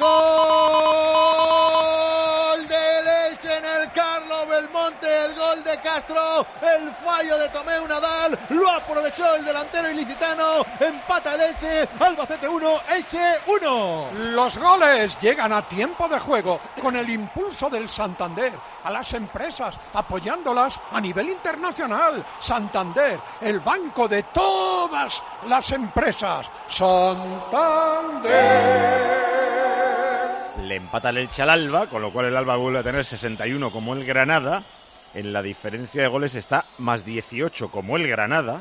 gol del Elche en el Carlo Belmonte, el gol de Castro, el fallo de Tomeu Nadal, lo aprovechó el delantero ilicitano, empata el Elche, Albacete uno, Elche uno. Los goles llegan a tiempo de juego con el impulso del Santander, a las empresas apoyándolas a nivel internacional. Santander, el banco de todas las empresas. Santander. Le empata el Elche al Alba, con lo cual el Alba vuelve a tener sesenta y uno como el Granada. En la diferencia de goles está más dieciocho como el Granada,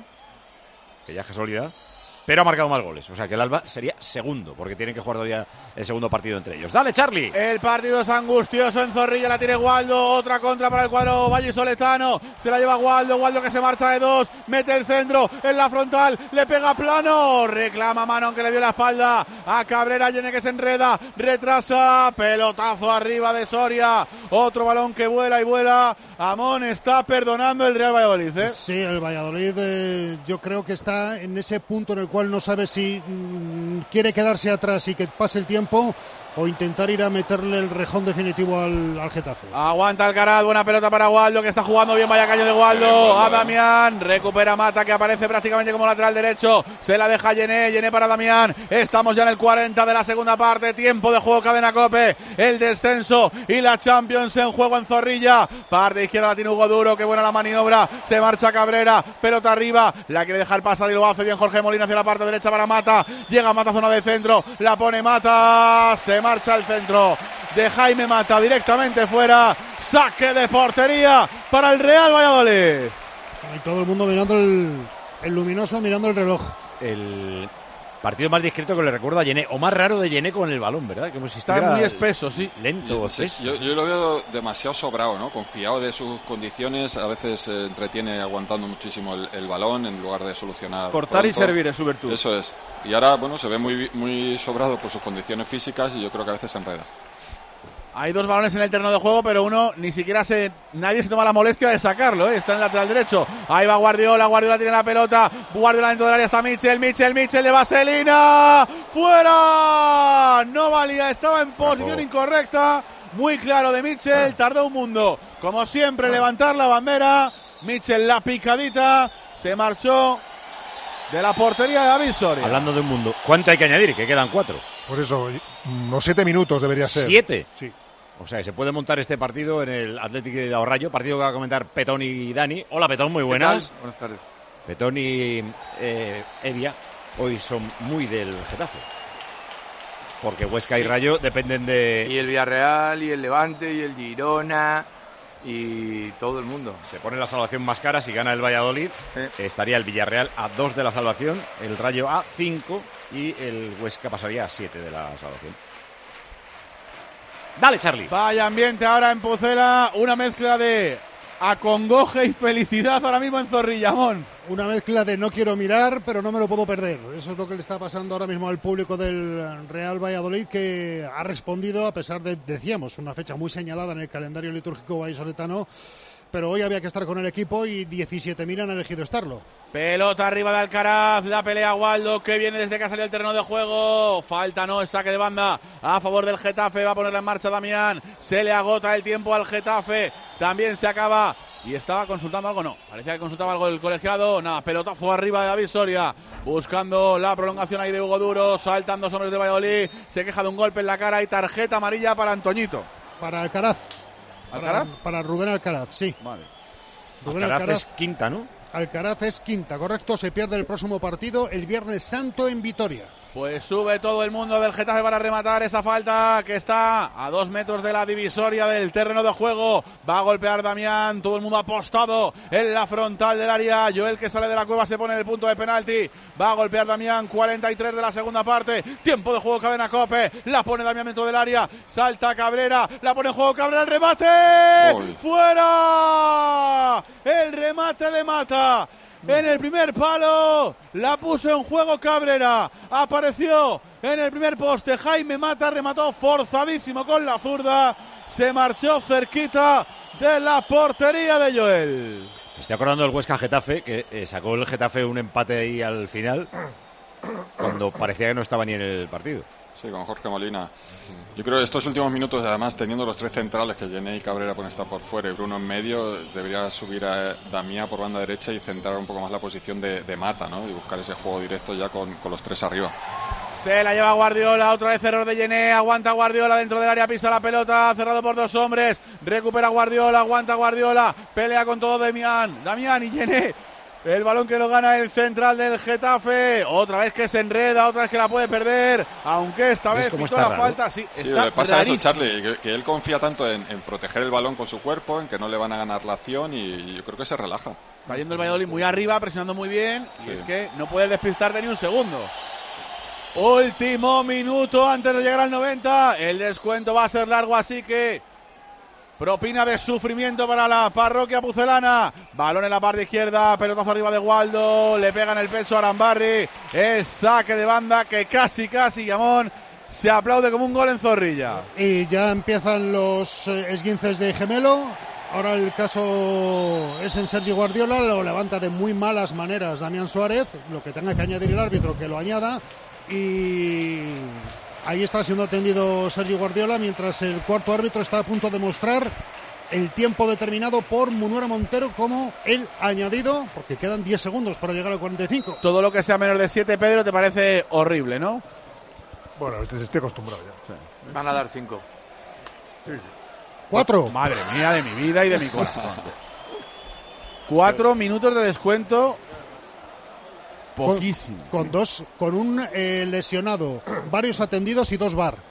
que ya es casualidad, pero ha marcado más goles. O sea que el Alba sería segundo, porque tienen que jugar todavía el segundo partido entre ellos. ¡Dale, Charlie! El partido es angustioso en Zorrilla, la tiene Waldo, otra contra para el cuadro vallisoletano. Se la lleva Waldo, Waldo que se marcha de dos, mete el centro en la frontal, le pega plano, reclama mano aunque le dio la espalda a Cabrera, Yene que se enreda, retrasa, pelotazo arriba de Soria, otro balón que vuela y vuela. Amón está perdonando el Real Valladolid, ¿eh? Sí, el Valladolid eh, yo creo que está en ese punto en el cual no sabe si mmm, quiere quedarse atrás y que pase el tiempo o intentar ir a meterle el rejón definitivo al, al Getafe. Aguanta Alcaraz, buena pelota para Waldo, que está jugando bien, vaya caño de Waldo, a Damián, recupera Mata, que aparece prácticamente como lateral derecho, se la deja Yené, Yené para Damián, estamos ya en el cuarenta de la segunda parte, tiempo de juego, Cadena Cope, el descenso y la Champions en juego en Zorrilla, parte izquierda la tiene Hugo Duro, que buena la maniobra, se marcha Cabrera, pelota arriba, la quiere dejar pasar y lo hace bien Jorge Molina hacia la parte derecha para Mata, llega Mata zona de centro, la pone Mata, se marcha al centro de Jaime Mata directamente fuera, saque de portería para el Real Valladolid. Y todo el mundo mirando el, el luminoso, mirando el reloj. El partido más discreto que le recuerdo a Yené, o más raro de Yené con el balón, ¿verdad? Como si está muy espeso, sí. Lento, sí, espeso. Yo, yo lo veo demasiado sobrado, ¿no? Confiado de sus condiciones, a veces se eh, entretiene aguantando muchísimo el, el balón en lugar de solucionar. Cortar pronto. Y servir es su virtud. Eso es. Y ahora, bueno, se ve muy, muy sobrado por sus condiciones físicas y yo creo que a veces se enreda. Hay dos balones en el terreno de juego, pero uno ni siquiera se... Nadie se toma la molestia de sacarlo, ¿eh? Está en el lateral derecho. Ahí va Guardiola, Guardiola tiene la pelota. Guardiola dentro del área está Michel, Michel, Michel de Vaselina. ¡Fuera! No valía, estaba en posición incorrecta. Muy claro de Michel, tardó un mundo. Como siempre, levantar la bandera. Michel la picadita, se marchó de la portería de David Soria. Hablando de un mundo, ¿cuánto hay que añadir? Que quedan cuatro. Pues eso, unos siete minutos debería ser. ¿Siete? Sí. O sea, se puede montar este partido en el Atlético de Ahorrallo, partido que va a comentar Petón y Dani. Hola, Petón, muy buenas. Buenas tardes. Petón y eh, Evia hoy son muy del Getafe. Porque Huesca y Rayo dependen de... Y el Villarreal, y el Levante, y el Girona, y todo el mundo. Se pone la salvación más cara si gana el Valladolid. Sí. Estaría el Villarreal a dos de la salvación, el Rayo a cinco y el Huesca pasaría a siete de la salvación. Dale, Charlie. Vaya ambiente ahora en Pucela, una mezcla de acongoje y felicidad ahora mismo en Zorrillamón. Una mezcla de no quiero mirar, pero no me lo puedo perder. Eso es lo que le está pasando ahora mismo al público del Real Valladolid, que ha respondido a pesar de, decíamos, una fecha muy señalada en el calendario litúrgico vallisoletano, pero hoy había que estar con el equipo y diecisiete mil han elegido estarlo. Pelota arriba de Alcaraz, la pelea Waldo, que viene desde que ha salido el terreno de juego. Falta, no, es saque de banda a favor del Getafe, va a ponerla en marcha Damián. Se le agota el tiempo al Getafe, también se acaba. Y estaba consultando algo, no, parecía que consultaba algo el colegiado. Nada, pelotazo arriba de David Soria, buscando la prolongación ahí de Hugo Duro, saltan dos hombres de Valladolid, se queja de un golpe en la cara y tarjeta amarilla para Antoñito. Para Alcaraz. ¿Alcaraz? Para, para Rubén Alcaraz, sí. Vale. Rubén Alcaraz, Alcaraz es quinta, ¿no? Alcaraz es quinta, correcto. Se pierde el próximo partido el Viernes Santo en Vitoria. Pues sube todo el mundo del Getafe para rematar esa falta que está a dos metros de la divisoria del terreno de juego. Va a golpear Damián, todo el mundo apostado en la frontal del área. Joel, que sale de la cueva, se pone en el punto de penalti. Va a golpear Damián, cuarenta y tres de la segunda parte. Tiempo de juego, cadena Cope. La pone Damián dentro del área. Salta Cabrera, la pone en juego Cabrera, el remate. ¡Gol! ¡Fuera! El remate de Mata. En el primer palo, la puso en juego Cabrera, apareció en el primer poste, Jaime Mata remató forzadísimo con la zurda, se marchó cerquita de la portería de Joel. Me estoy acordando del Huesca Getafe, que eh, sacó el Getafe un empate ahí al final, cuando parecía que no estaba ni en el partido. Sí, con Jorge Molina. Yo creo que estos últimos minutos, además, teniendo los tres centrales, que Gené y Cabrera pueden estar por fuera y Bruno en medio, debería subir a Damián por banda derecha y centrar un poco más la posición de, de Mata, ¿no? Y buscar ese juego directo ya con, con los tres arriba. Se la lleva Guardiola, otra vez error de Gené, aguanta Guardiola dentro del área, pisa la pelota, cerrado por dos hombres, recupera Guardiola, aguanta Guardiola, pelea con todo Damián, Damián y Gené. El balón que lo gana el central del Getafe. Otra vez que se enreda, otra vez que la puede perder. Aunque esta vez pitó la falta. Sí, sí, está le pasa rarísimo. eso, Charlie, que, que él confía tanto en, en proteger el balón con su cuerpo, en que no le van a ganar la acción y yo creo que se relaja. Está yendo el Valladolid muy arriba, presionando muy bien. Sí. Y es que no puede despistarte ni un segundo. Último minuto antes de llegar al noventa. El descuento va a ser largo, así que propina de sufrimiento para la parroquia pucelana. Balón en la parte izquierda, pelotazo arriba de Waldo, le pega en el pecho a Arambarri. El saque de banda que casi, casi, Gamón, se aplaude como un gol en Zorrilla. Y ya empiezan los eh, esguinces de gemelo. Ahora el caso es en Sergi Guardiola, lo levanta de muy malas maneras Damián Suárez. Lo que tenga que añadir el árbitro, que lo añada. Y ahí está siendo atendido Sergi Guardiola, mientras el cuarto árbitro está a punto de mostrar el tiempo determinado por Munura Montero como el añadido, porque quedan diez segundos para llegar al cuarenta y cinco. Todo lo que sea menos de siete, Pedro, te parece horrible, ¿no? Bueno, estoy acostumbrado ya. Sí. Van a dar cinco. Sí. Cuatro. Madre mía de mi vida y de mi corazón. Cuatro minutos de descuento. Poquísimo. Con, con dos, con un eh, lesionado, varios atendidos y dos V A R.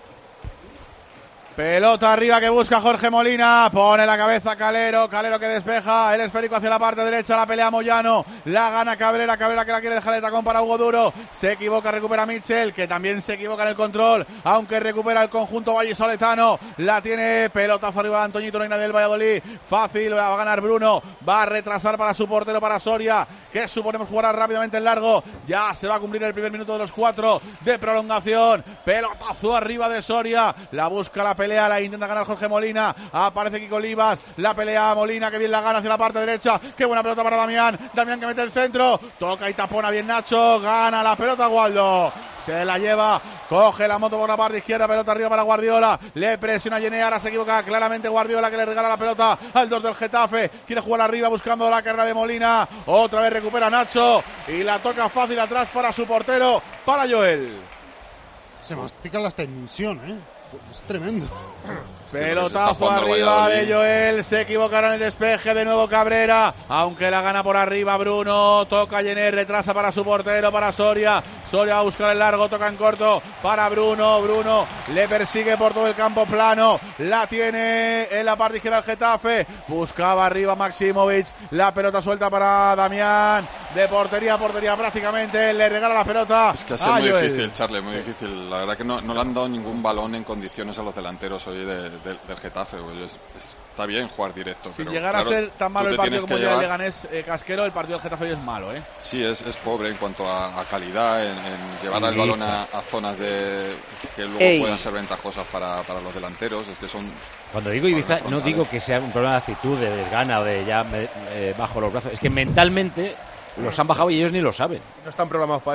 Pelota arriba que busca Jorge Molina, pone la cabeza Calero, Calero que despeja, el esférico hacia la parte derecha, la pelea Moyano, la gana Cabrera, Cabrera que la quiere dejar de tacón para Hugo Duro, se equivoca, recupera Mitchell, que también se equivoca en el control, aunque recupera el conjunto vallisoletano, la tiene, pelotazo arriba de Antoñito, no hay nadie del Valladolid, fácil, va a ganar Bruno, va a retrasar para su portero, para Soria, que suponemos jugará rápidamente en largo, ya se va a cumplir el primer minuto de los cuatro de prolongación, pelotazo arriba de Soria, la busca la pelea, la intenta ganar Jorge Molina, aparece Kiko Olivas, la pelea a Molina, que bien la gana hacia la parte derecha, qué buena pelota para Damián, Damián que mete el centro, toca y tapona bien Nacho, gana la pelota Waldo, se la lleva, coge la moto por la parte izquierda, pelota arriba para Guardiola, le presiona a Gené, ahora se equivoca claramente Guardiola, que le regala la pelota al dos del Getafe, quiere jugar arriba buscando la carrera de Molina, otra vez recupera Nacho y la toca fácil atrás para su portero, para Joel. Se mastica la extensión, ¿eh? Es tremendo. Pelotazo arriba de Joel, se equivocará en el despeje, de nuevo Cabrera, aunque la gana por arriba Bruno, toca Gené, retrasa para su portero, para Soria, Soria va a buscar el largo, toca en corto para Bruno, Bruno le persigue por todo el campo plano, la tiene en la parte izquierda del Getafe, buscaba arriba Maximovic, la pelota suelta para Damián, de portería a portería prácticamente, le regala la pelota. Es que ha sido muy Joel. difícil, Charlie, muy difícil, la verdad que no, no le han dado ningún balón en condiciones a los delanteros hoy de, de, del Getafe, pues es, es, está bien jugar directo. Si pero, llegara claro, a ser tan malo el partido como ya llevar... el Leganés eh, Casquero, el partido del Getafe hoy es malo, ¿eh? Sí, es, es pobre en cuanto a, a calidad, en, en llevar el balón a, a zonas de que luego Ey. puedan ser ventajosas para, para los delanteros, es que son... Cuando digo Ibiza, no digo que sea un problema de actitud, de desgana o de ya me, eh, bajo los brazos, es que mentalmente los han bajado y ellos ni lo saben. No están programados para esto tampoco.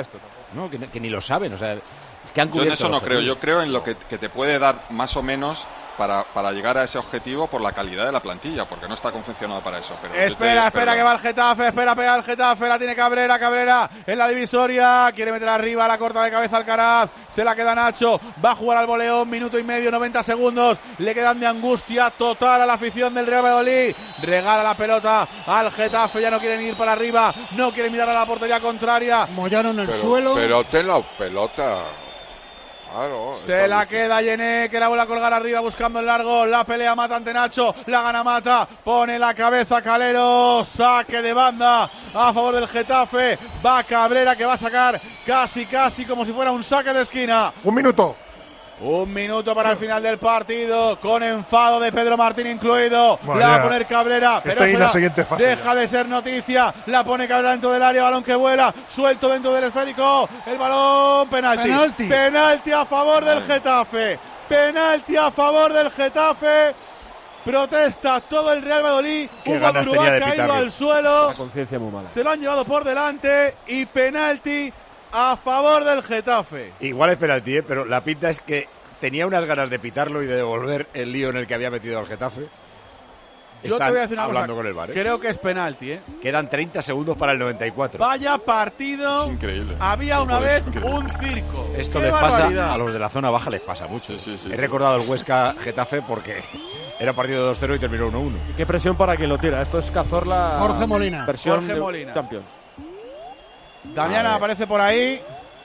¿no? Que, que ni lo saben, o sea, que han Yo en eso no objetivo. creo, yo creo en lo que, que te puede dar más o menos para, para llegar a ese objetivo por la calidad de la plantilla, porque no está confeccionado para eso. Pero espera, te, espera pero... que va el Getafe, espera, pega el Getafe, la tiene Cabrera, Cabrera en la divisoria, quiere meter arriba, la corta de cabeza Alcaraz, se la queda Nacho, va a jugar al voleón, minuto y medio, noventa segundos, le quedan de angustia total a la afición del Real Valladolid, regala la pelota al Getafe, ya no quieren ir para arriba, no quieren mirar a la portería contraria. Mollaron el pero, suelo. Pero ten la pelota. Claro, se la queda Yené, que la vuelve a colgar arriba buscando el largo, la pelea Mata ante Nacho, la gana Mata, pone la cabeza Calero, saque de banda a favor del Getafe, va Cabrera que va a sacar casi casi como si fuera un saque de esquina. Un minuto. Un minuto para el final del partido, con enfado de Pedro Martín incluido. Bueno, la va ya. a poner Cabrera, pero Está ahí en la la siguiente fase deja ya. de ser noticia. La pone Cabrera dentro del área, balón que vuela, suelto dentro del esférico. El balón, penalti. Penalti, penalti a favor del Getafe. Penalti a favor del Getafe. Protesta todo el Real Valladolid. Qué Hugo ganas Durú tenía ha de caído pitarlo. al suelo. La conciencia muy mala. Se lo han llevado por delante y penalti a favor del Getafe. Igual es penalti, ¿eh? Pero la pinta es que tenía unas ganas de pitarlo y de devolver el lío en el que había metido al Getafe. Yo Están te voy a decir una hablando cosa. con el V A R, ¿eh? Creo que es penalti, ¿eh? Quedan treinta segundos para el noventa y cuatro. Vaya partido. Es increíble. Había una Es vez increíble. un circo. Esto ¡Qué les pasa barbaridad! a los de la zona baja, les pasa mucho. Sí, sí, sí, He sí. recordado el Huesca Getafe porque era partido de dos cero y terminó uno uno. Y qué presión para quien lo tira. Esto es Cazorla. Jorge Molina. Versión Jorge de Molina. Champions. Damiana aparece por ahí.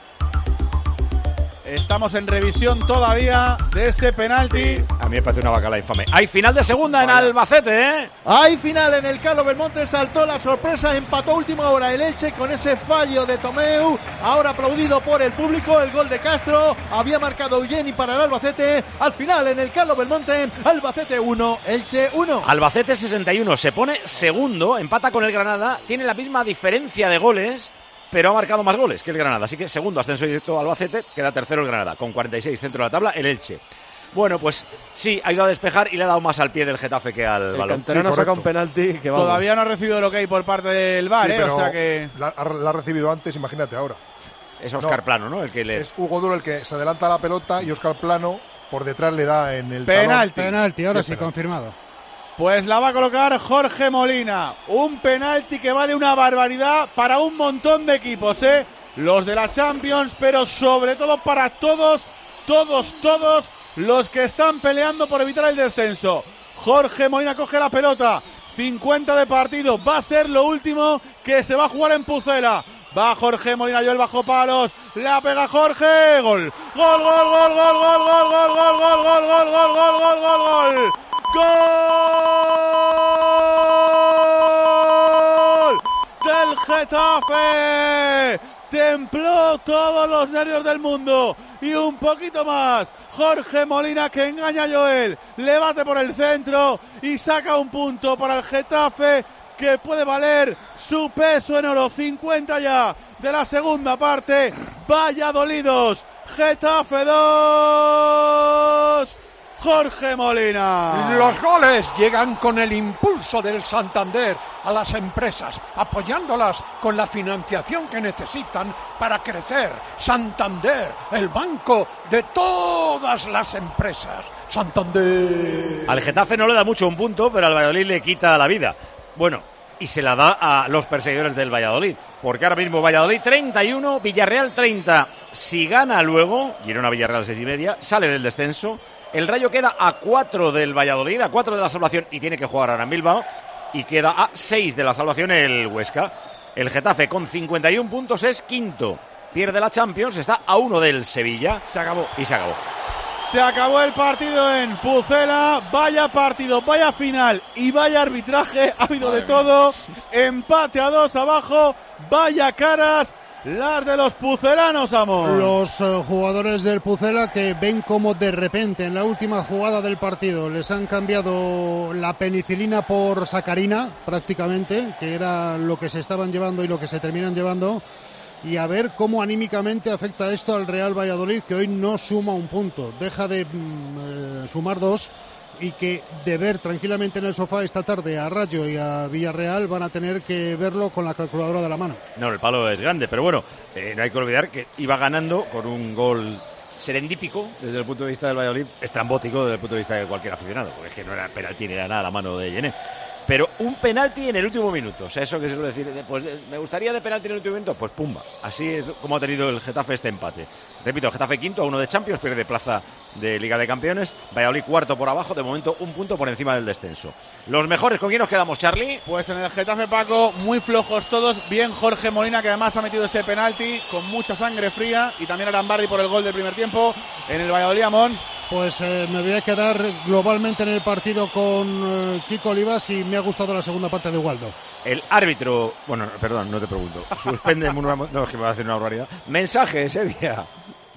Estamos en revisión todavía de ese penalti. A mí me parece una bacala infame. Hay final de segunda en Albacete, ¿eh? Hay final en el Carlos Belmonte, saltó la sorpresa, empató a última hora el Elche con ese fallo de Tomeu, ahora aplaudido por el público, el gol de Castro, había marcado Eugeni para el Albacete, al final en el Carlos Belmonte, Albacete uno, Elche uno. Albacete sesenta y uno, se pone segundo, empata con el Granada, tiene la misma diferencia de goles, pero ha marcado más goles que el Granada. Así que segundo, ascenso directo Albacete, queda tercero el Granada, con cuarenta y seis, centro de la tabla, el Elche. Bueno, pues sí, ha ido a despejar y le ha dado más al pie del Getafe que al El balón. canterano Sí, saca correcto. un penalti que vamos. Todavía no ha recibido el ok por parte del V A R, Sí, ¿eh? pero O sea que... la, la ha recibido antes, imagínate ahora. Es Óscar No. Plano, ¿no? El que le... Es Hugo Duro el que se adelanta a la pelota y Óscar Plano por detrás le da en el Penalti. talón. Penalti, ahora Sí, sí, penalti. confirmado. Pues la va a colocar Jorge Molina. Un penalti que vale una barbaridad para un montón de equipos, ¿eh? Los de la Champions, pero sobre todo para todos, todos, todos los que están peleando por evitar el descenso. Jorge Molina coge la pelota. cincuenta de partido. Va a ser lo último que se va a jugar en Pucela. Va Jorge Molina, yo el bajo palos. La pega Jorge. Gol. Gol, gol, gol, gol, gol, gol, gol, gol, gol, gol, gol, gol, gol, gol, gol, gol. ¡Gol! ¡Del Getafe! Templó todos los nervios del mundo y un poquito más. Jorge Molina que engaña a Joel, le bate por el centro y saca un punto para el Getafe que puede valer su peso en oro. cincuenta ya de la segunda parte. Valladolidos, Getafe dos. Jorge Molina. Los goles llegan con el impulso del Santander a las empresas, apoyándolas con la financiación que necesitan para crecer. Santander, el banco de todas las empresas. Santander. Al Getafe no le da mucho un punto, pero al Valladolid le quita la vida. Bueno, y se la da a los perseguidores del Valladolid, porque ahora mismo Valladolid treinta y uno, Villarreal treinta. Si gana luego, Girona Villarreal seis y media, sale del descenso. El Rayo queda a cuatro del Valladolid, a cuatro de la salvación y tiene que jugar ahora en Bilbao. Y queda a seis de la salvación el Huesca. El Getafe con cincuenta y uno puntos es quinto. Pierde la Champions, está a uno del Sevilla. Se acabó. Y se acabó. Se acabó el partido en Pucela. Vaya partido, vaya final y vaya arbitraje. Ha habido de todo. Empate a dos abajo. Vaya caras las de los pucelanos, amor. Los uh, jugadores del Pucela que ven como de repente en la última jugada del partido les han cambiado la penicilina por sacarina prácticamente, que era lo que se estaban llevando y lo que se terminan llevando, y a ver cómo anímicamente afecta esto al Real Valladolid, que hoy no suma un punto, deja de mm, eh, sumar dos y que de ver tranquilamente en el sofá esta tarde a Rayo y a Villarreal van a tener que verlo con la calculadora de la mano. No, el palo es grande, pero bueno, eh, no hay que olvidar que iba ganando con un gol serendípico desde el punto de vista del Valladolid, estrambótico desde el punto de vista de cualquier aficionado, porque es que no era penalti ni era nada a la mano de Yené. Pero un penalti en el último minuto, o sea, eso que se suele decir, pues me gustaría de penalti en el último minuto, pues pumba, así es como ha tenido el Getafe este empate. Repito, Getafe quinto a uno de Champions, pierde plaza de Liga de Campeones, Valladolid cuarto por abajo, de momento un punto por encima del descenso. Los mejores, ¿con quién nos quedamos, Charlie? Pues en el Getafe, Paco, muy flojos todos, bien Jorge Molina, que además ha metido ese penalti con mucha sangre fría, y también Arambarri por el gol del primer tiempo. En el Valladolid, Amón. Pues eh, me voy a quedar globalmente en el partido con eh, Kiko Olivas y me ha gustado la segunda parte de Waldo. El árbitro, bueno, perdón, no te pregunto, suspende, no, es que me va a hacer una barbaridad. Mensaje, Sevilla.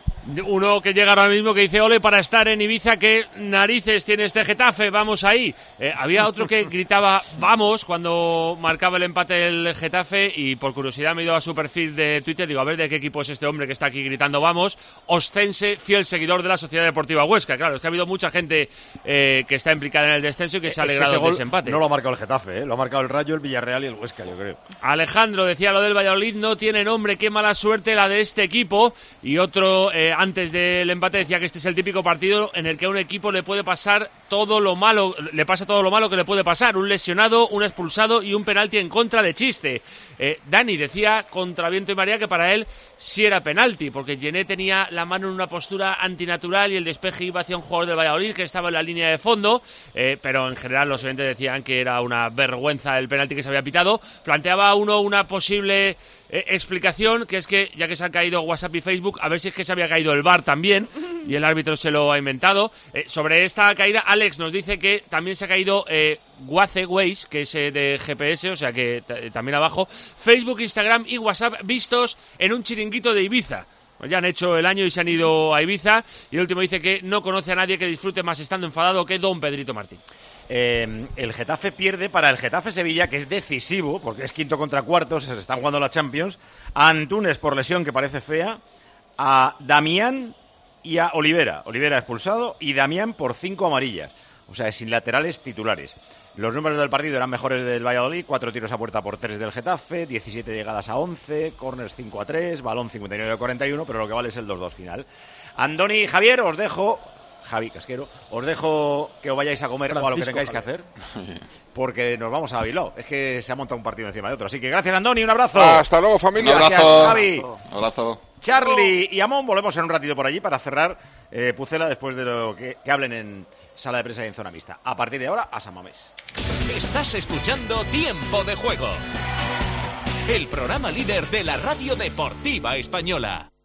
Uno que llega ahora mismo que dice: ole, para estar en Ibiza, ¿qué narices tiene este Getafe? Vamos ahí. Eh, había otro que gritaba vamos cuando marcaba el empate el Getafe, y por curiosidad me he ido a su perfil de Twitter, digo, a ver de qué equipo es este hombre que está aquí gritando vamos. Ostense, fiel seguidor de la Sociedad Deportiva Huesca. Claro, es que ha habido mucha gente eh, que está implicada en el descenso y que se ha alegrado es que de ese empate. No lo ha marcado el Getafe, ¿eh? Lo ha marcado el Rayo, el Villarreal y el Huesca, yo creo. Alejandro decía lo del Valladolid, no tiene nombre, qué mala suerte la de este equipo. Y otro, eh, antes del empate, decía que este es el típico partido en el que a un equipo le puede pasar todo lo malo, le pasa todo lo malo que le puede pasar, un lesionado, un expulsado y un penalti en contra de chiste. Eh, Dani decía contra viento y marea que para él sí era penalti, porque Yené tenía la mano en una postura antinatural y el despeje iba hacia un jugador del Valladolid que estaba en la línea de fondo, eh, pero en general los oyentes decían que era una vergüenza el penalti que se había pitado. Planteaba uno una posible eh, explicación, que es que ya que se han caído WhatsApp y Facebook, a ver si es que se había caído el V A R también y el árbitro se lo ha inventado. Eh, sobre esta caída, Alex nos dice que también se ha caído eh, Waze Waze, que es eh, de G P S, o sea que t- también abajo. Facebook, Instagram y WhatsApp vistos en un chiringuito de Ibiza. Pues ya han hecho el año y se han ido a Ibiza. Y el último dice que no conoce a nadie que disfrute más estando enfadado que don Pedrito Martín. Eh, el Getafe pierde para el Getafe Sevilla, que es decisivo, porque es quinto contra cuartos, se están jugando la Champions. A Antunes por lesión, que parece fea. A Damián y a Olivera. Olivera expulsado y Damián por cinco amarillas. O sea, sin laterales titulares. Los números del partido eran mejores del Valladolid, cuatro tiros a puerta por tres del Getafe, diecisiete llegadas a once, corners cinco a tres, balón cincuenta y nueve a cuarenta y uno, pero lo que vale es el dos dos final. Andoni y Javier, os dejo, Javi Casquero, os dejo que os vayáis a comer Francisco, o a lo que tengáis que hacer, porque nos vamos a Bilbao. Es que se ha montado un partido encima de otro. Así que gracias, Andoni, un abrazo. Hasta luego, familia. Un abrazo, gracias, Javi. Un abrazo. Charlie y Amón, volvemos en un ratito por allí para cerrar eh, Pucela después de lo que, que hablen en sala de prensa y en zona mixta. A partir de ahora, a San Mamés. Estás escuchando Tiempo de Juego, el programa líder de la radio deportiva española.